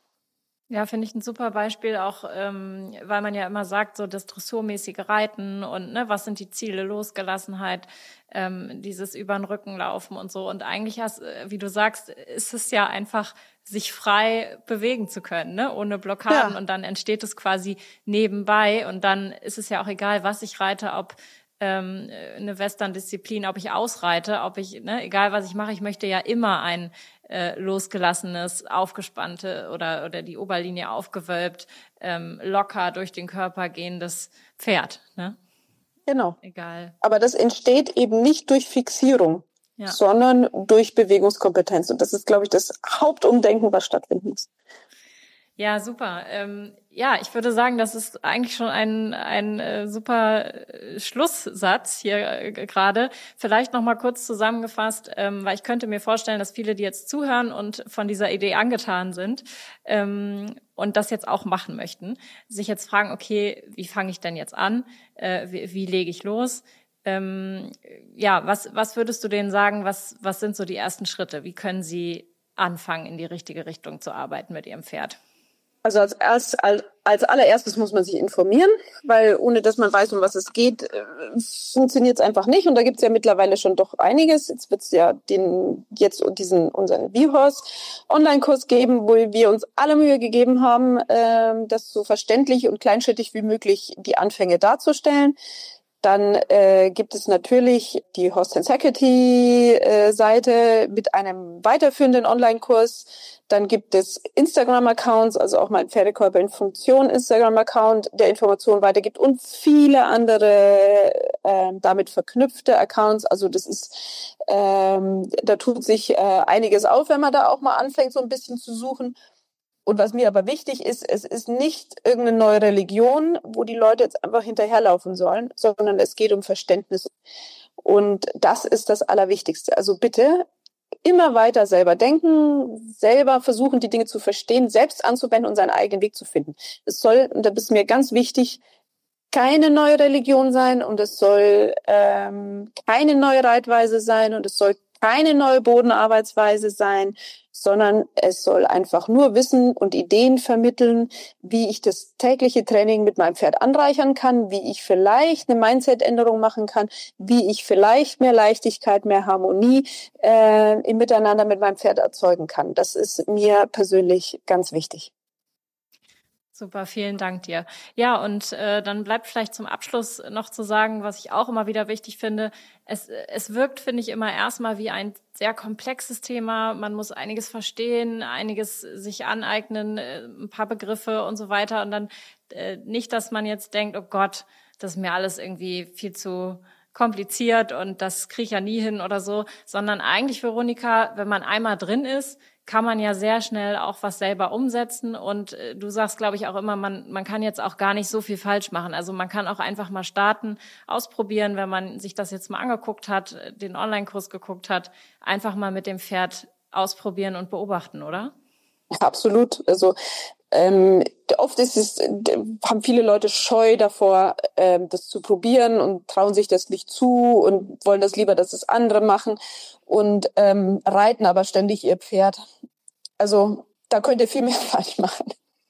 Ja, finde ich ein super Beispiel, auch ähm, weil man ja immer sagt, so das dressurmäßige Reiten und ne, was sind die Ziele, Losgelassenheit, ähm, dieses über den Rücken laufen und so. Und eigentlich hast, wie du sagst, ist es ja einfach, sich frei bewegen zu können, ne, ohne Blockaden. Ja. Und dann entsteht es quasi nebenbei und dann ist es ja auch egal, was ich reite, ob ähm, eine Western-Disziplin, ob ich ausreite, ob ich, ne, egal was ich mache, ich möchte ja immer ein äh, losgelassenes, aufgespannte oder oder die Oberlinie aufgewölbt, ähm, locker durch den Körper gehendes Pferd, ne? Genau. Egal. Aber das entsteht eben nicht durch Fixierung, ja, sondern durch Bewegungskompetenz. Und das ist, glaube ich, das Hauptumdenken, was stattfinden muss. Ja, super. Ähm, ja, ich würde sagen, das ist eigentlich schon ein ein äh, super äh, Schlusssatz hier äh, gerade. Vielleicht noch mal kurz zusammengefasst, ähm, weil ich könnte mir vorstellen, dass viele, die jetzt zuhören und von dieser Idee angetan sind ähm, und das jetzt auch machen möchten, sich jetzt fragen: Okay, wie fange ich denn jetzt an? Äh, wie, wie lege ich los? Ähm, ja, was was würdest du denen sagen? Was was sind so die ersten Schritte? Wie können sie anfangen, in die richtige Richtung zu arbeiten mit ihrem Pferd? Also als, erst, als, als allererstes muss man sich informieren, weil ohne dass man weiß, um was es geht, äh, funktioniert es einfach nicht. Und da gibt es ja mittlerweile schon doch einiges. Jetzt wird es ja den jetzt diesen unseren V-Horse Online-Kurs geben, wo wir uns alle Mühe gegeben haben, äh, das so verständlich und kleinschrittig wie möglich die Anfänge darzustellen. Dann äh, gibt es natürlich die Horse Tensegrity-Seite äh, mit einem weiterführenden Online-Kurs. Dann gibt es Instagram-Accounts, also auch mein Pferdekörper in Funktion Instagram-Account, der Informationen weitergibt und viele andere äh, damit verknüpfte Accounts. Also das ist, ähm, da tut sich äh, einiges auf, wenn man da auch mal anfängt, so ein bisschen zu suchen. Und was mir aber wichtig ist, es ist nicht irgendeine neue Religion, wo die Leute jetzt einfach hinterherlaufen sollen, sondern es geht um Verständnis. Und das ist das Allerwichtigste. Also bitte immer weiter selber denken, selber versuchen, die Dinge zu verstehen, selbst anzuwenden und seinen eigenen Weg zu finden. Es soll, und da ist mir ganz wichtig, keine neue Religion sein und es soll ähm, keine neue Reitweise sein und es soll keine neue Bodenarbeitsweise sein, sondern es soll einfach nur Wissen und Ideen vermitteln, wie ich das tägliche Training mit meinem Pferd anreichern kann, wie ich vielleicht eine Mindset-Änderung machen kann, wie ich vielleicht mehr Leichtigkeit, mehr Harmonie äh, im Miteinander mit meinem Pferd erzeugen kann. Das ist mir persönlich ganz wichtig. Super, vielen Dank dir. Ja, und äh, dann bleibt vielleicht zum Abschluss noch zu sagen, was ich auch immer wieder wichtig finde. Es, es wirkt, finde ich, immer erstmal wie ein sehr komplexes Thema. Man muss einiges verstehen, einiges sich aneignen, äh, ein paar Begriffe und so weiter. Und dann äh, nicht, dass man jetzt denkt, oh Gott, das ist mir alles irgendwie viel zu kompliziert und das kriege ich ja nie hin oder so. Sondern eigentlich, Veronika, wenn man einmal drin ist, kann man ja sehr schnell auch was selber umsetzen und äh, du sagst, glaube ich, auch immer, man man kann jetzt auch gar nicht so viel falsch machen. Also man kann auch einfach mal starten, ausprobieren, wenn man sich das jetzt mal angeguckt hat, den Online-Kurs geguckt hat, einfach mal mit dem Pferd ausprobieren und beobachten, oder? Absolut. Also Ähm, oft ist es, haben viele Leute Scheu davor, ähm, das zu probieren und trauen sich das nicht zu und wollen das lieber, dass es andere machen und ähm, reiten aber ständig ihr Pferd. Also da könnt ihr viel mehr falsch machen,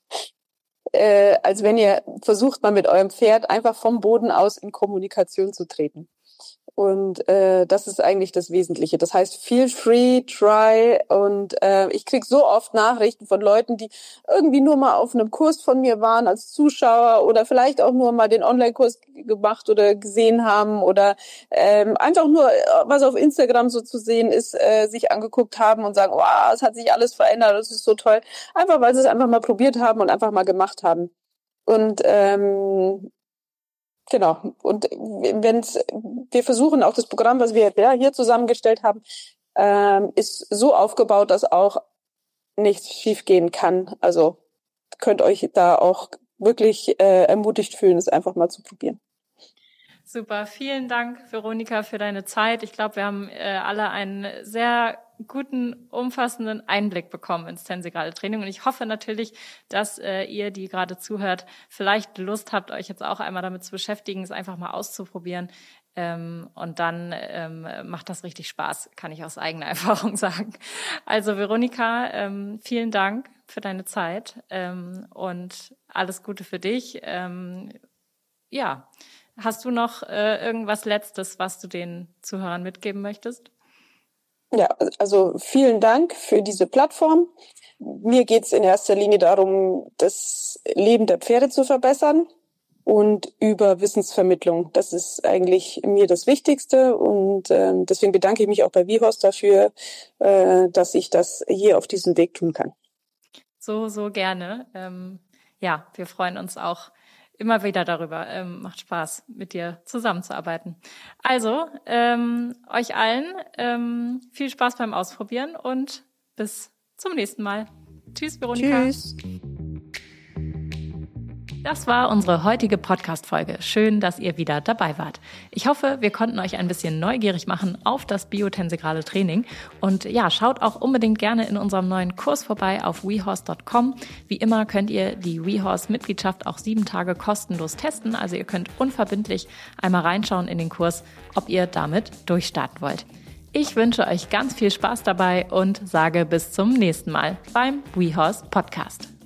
äh, als wenn ihr versucht, mal mit eurem Pferd einfach vom Boden aus in Kommunikation zu treten. Und äh, das ist eigentlich das Wesentliche. Das heißt, feel free, try. Und äh, ich krieg so oft Nachrichten von Leuten, die irgendwie nur mal auf einem Kurs von mir waren als Zuschauer oder vielleicht auch nur mal den Online-Kurs gemacht oder gesehen haben oder ähm, einfach nur, was auf Instagram so zu sehen ist, äh, sich angeguckt haben und sagen, wow, es hat sich alles verändert, das ist so toll. Einfach, weil sie es einfach mal probiert haben und einfach mal gemacht haben. Und ähm, Genau. Und wenn's, wir versuchen auch das Programm, was wir ja, hier zusammengestellt haben, ähm, ist so aufgebaut, dass auch nichts schiefgehen kann. Also könnt euch da auch wirklich äh, ermutigt fühlen, es einfach mal zu probieren. Super, vielen Dank, Veronika, für deine Zeit. Ich glaube, wir haben äh, alle einen sehr guten, umfassenden Einblick bekommen ins tensegrale Training. Und ich hoffe natürlich, dass äh, ihr, die gerade zuhört, vielleicht Lust habt, euch jetzt auch einmal damit zu beschäftigen, es einfach mal auszuprobieren. Ähm, und dann ähm, macht das richtig Spaß, kann ich aus eigener Erfahrung sagen. Also Veronika, ähm, vielen Dank für deine Zeit ähm, und alles Gute für dich. Ähm, ja, hast du noch äh, irgendwas Letztes, was du den Zuhörern mitgeben möchtest? Ja, also vielen Dank für diese Plattform. Mir geht es in erster Linie darum, das Leben der Pferde zu verbessern und über Wissensvermittlung. Das ist eigentlich mir das Wichtigste und äh, deswegen bedanke ich mich auch bei WeHorse dafür, äh, dass ich das hier auf diesem Weg tun kann. So, so gerne. Ähm, ja, wir freuen uns auch immer wieder darüber. Ähm, macht Spaß, mit dir zusammenzuarbeiten. Also, ähm, euch allen ähm, viel Spaß beim Ausprobieren und bis zum nächsten Mal. Tschüss, Veronika. Tschüss. Das war unsere heutige Podcast-Folge. Schön, dass ihr wieder dabei wart. Ich hoffe, wir konnten euch ein bisschen neugierig machen auf das biotensegrale Training. Und ja, schaut auch unbedingt gerne in unserem neuen Kurs vorbei auf wehorse Punkt com. Wie immer könnt ihr die WeHorse-Mitgliedschaft auch sieben Tage kostenlos testen. Also ihr könnt unverbindlich einmal reinschauen in den Kurs, ob ihr damit durchstarten wollt. Ich wünsche euch ganz viel Spaß dabei und sage bis zum nächsten Mal beim WeHorse Podcast.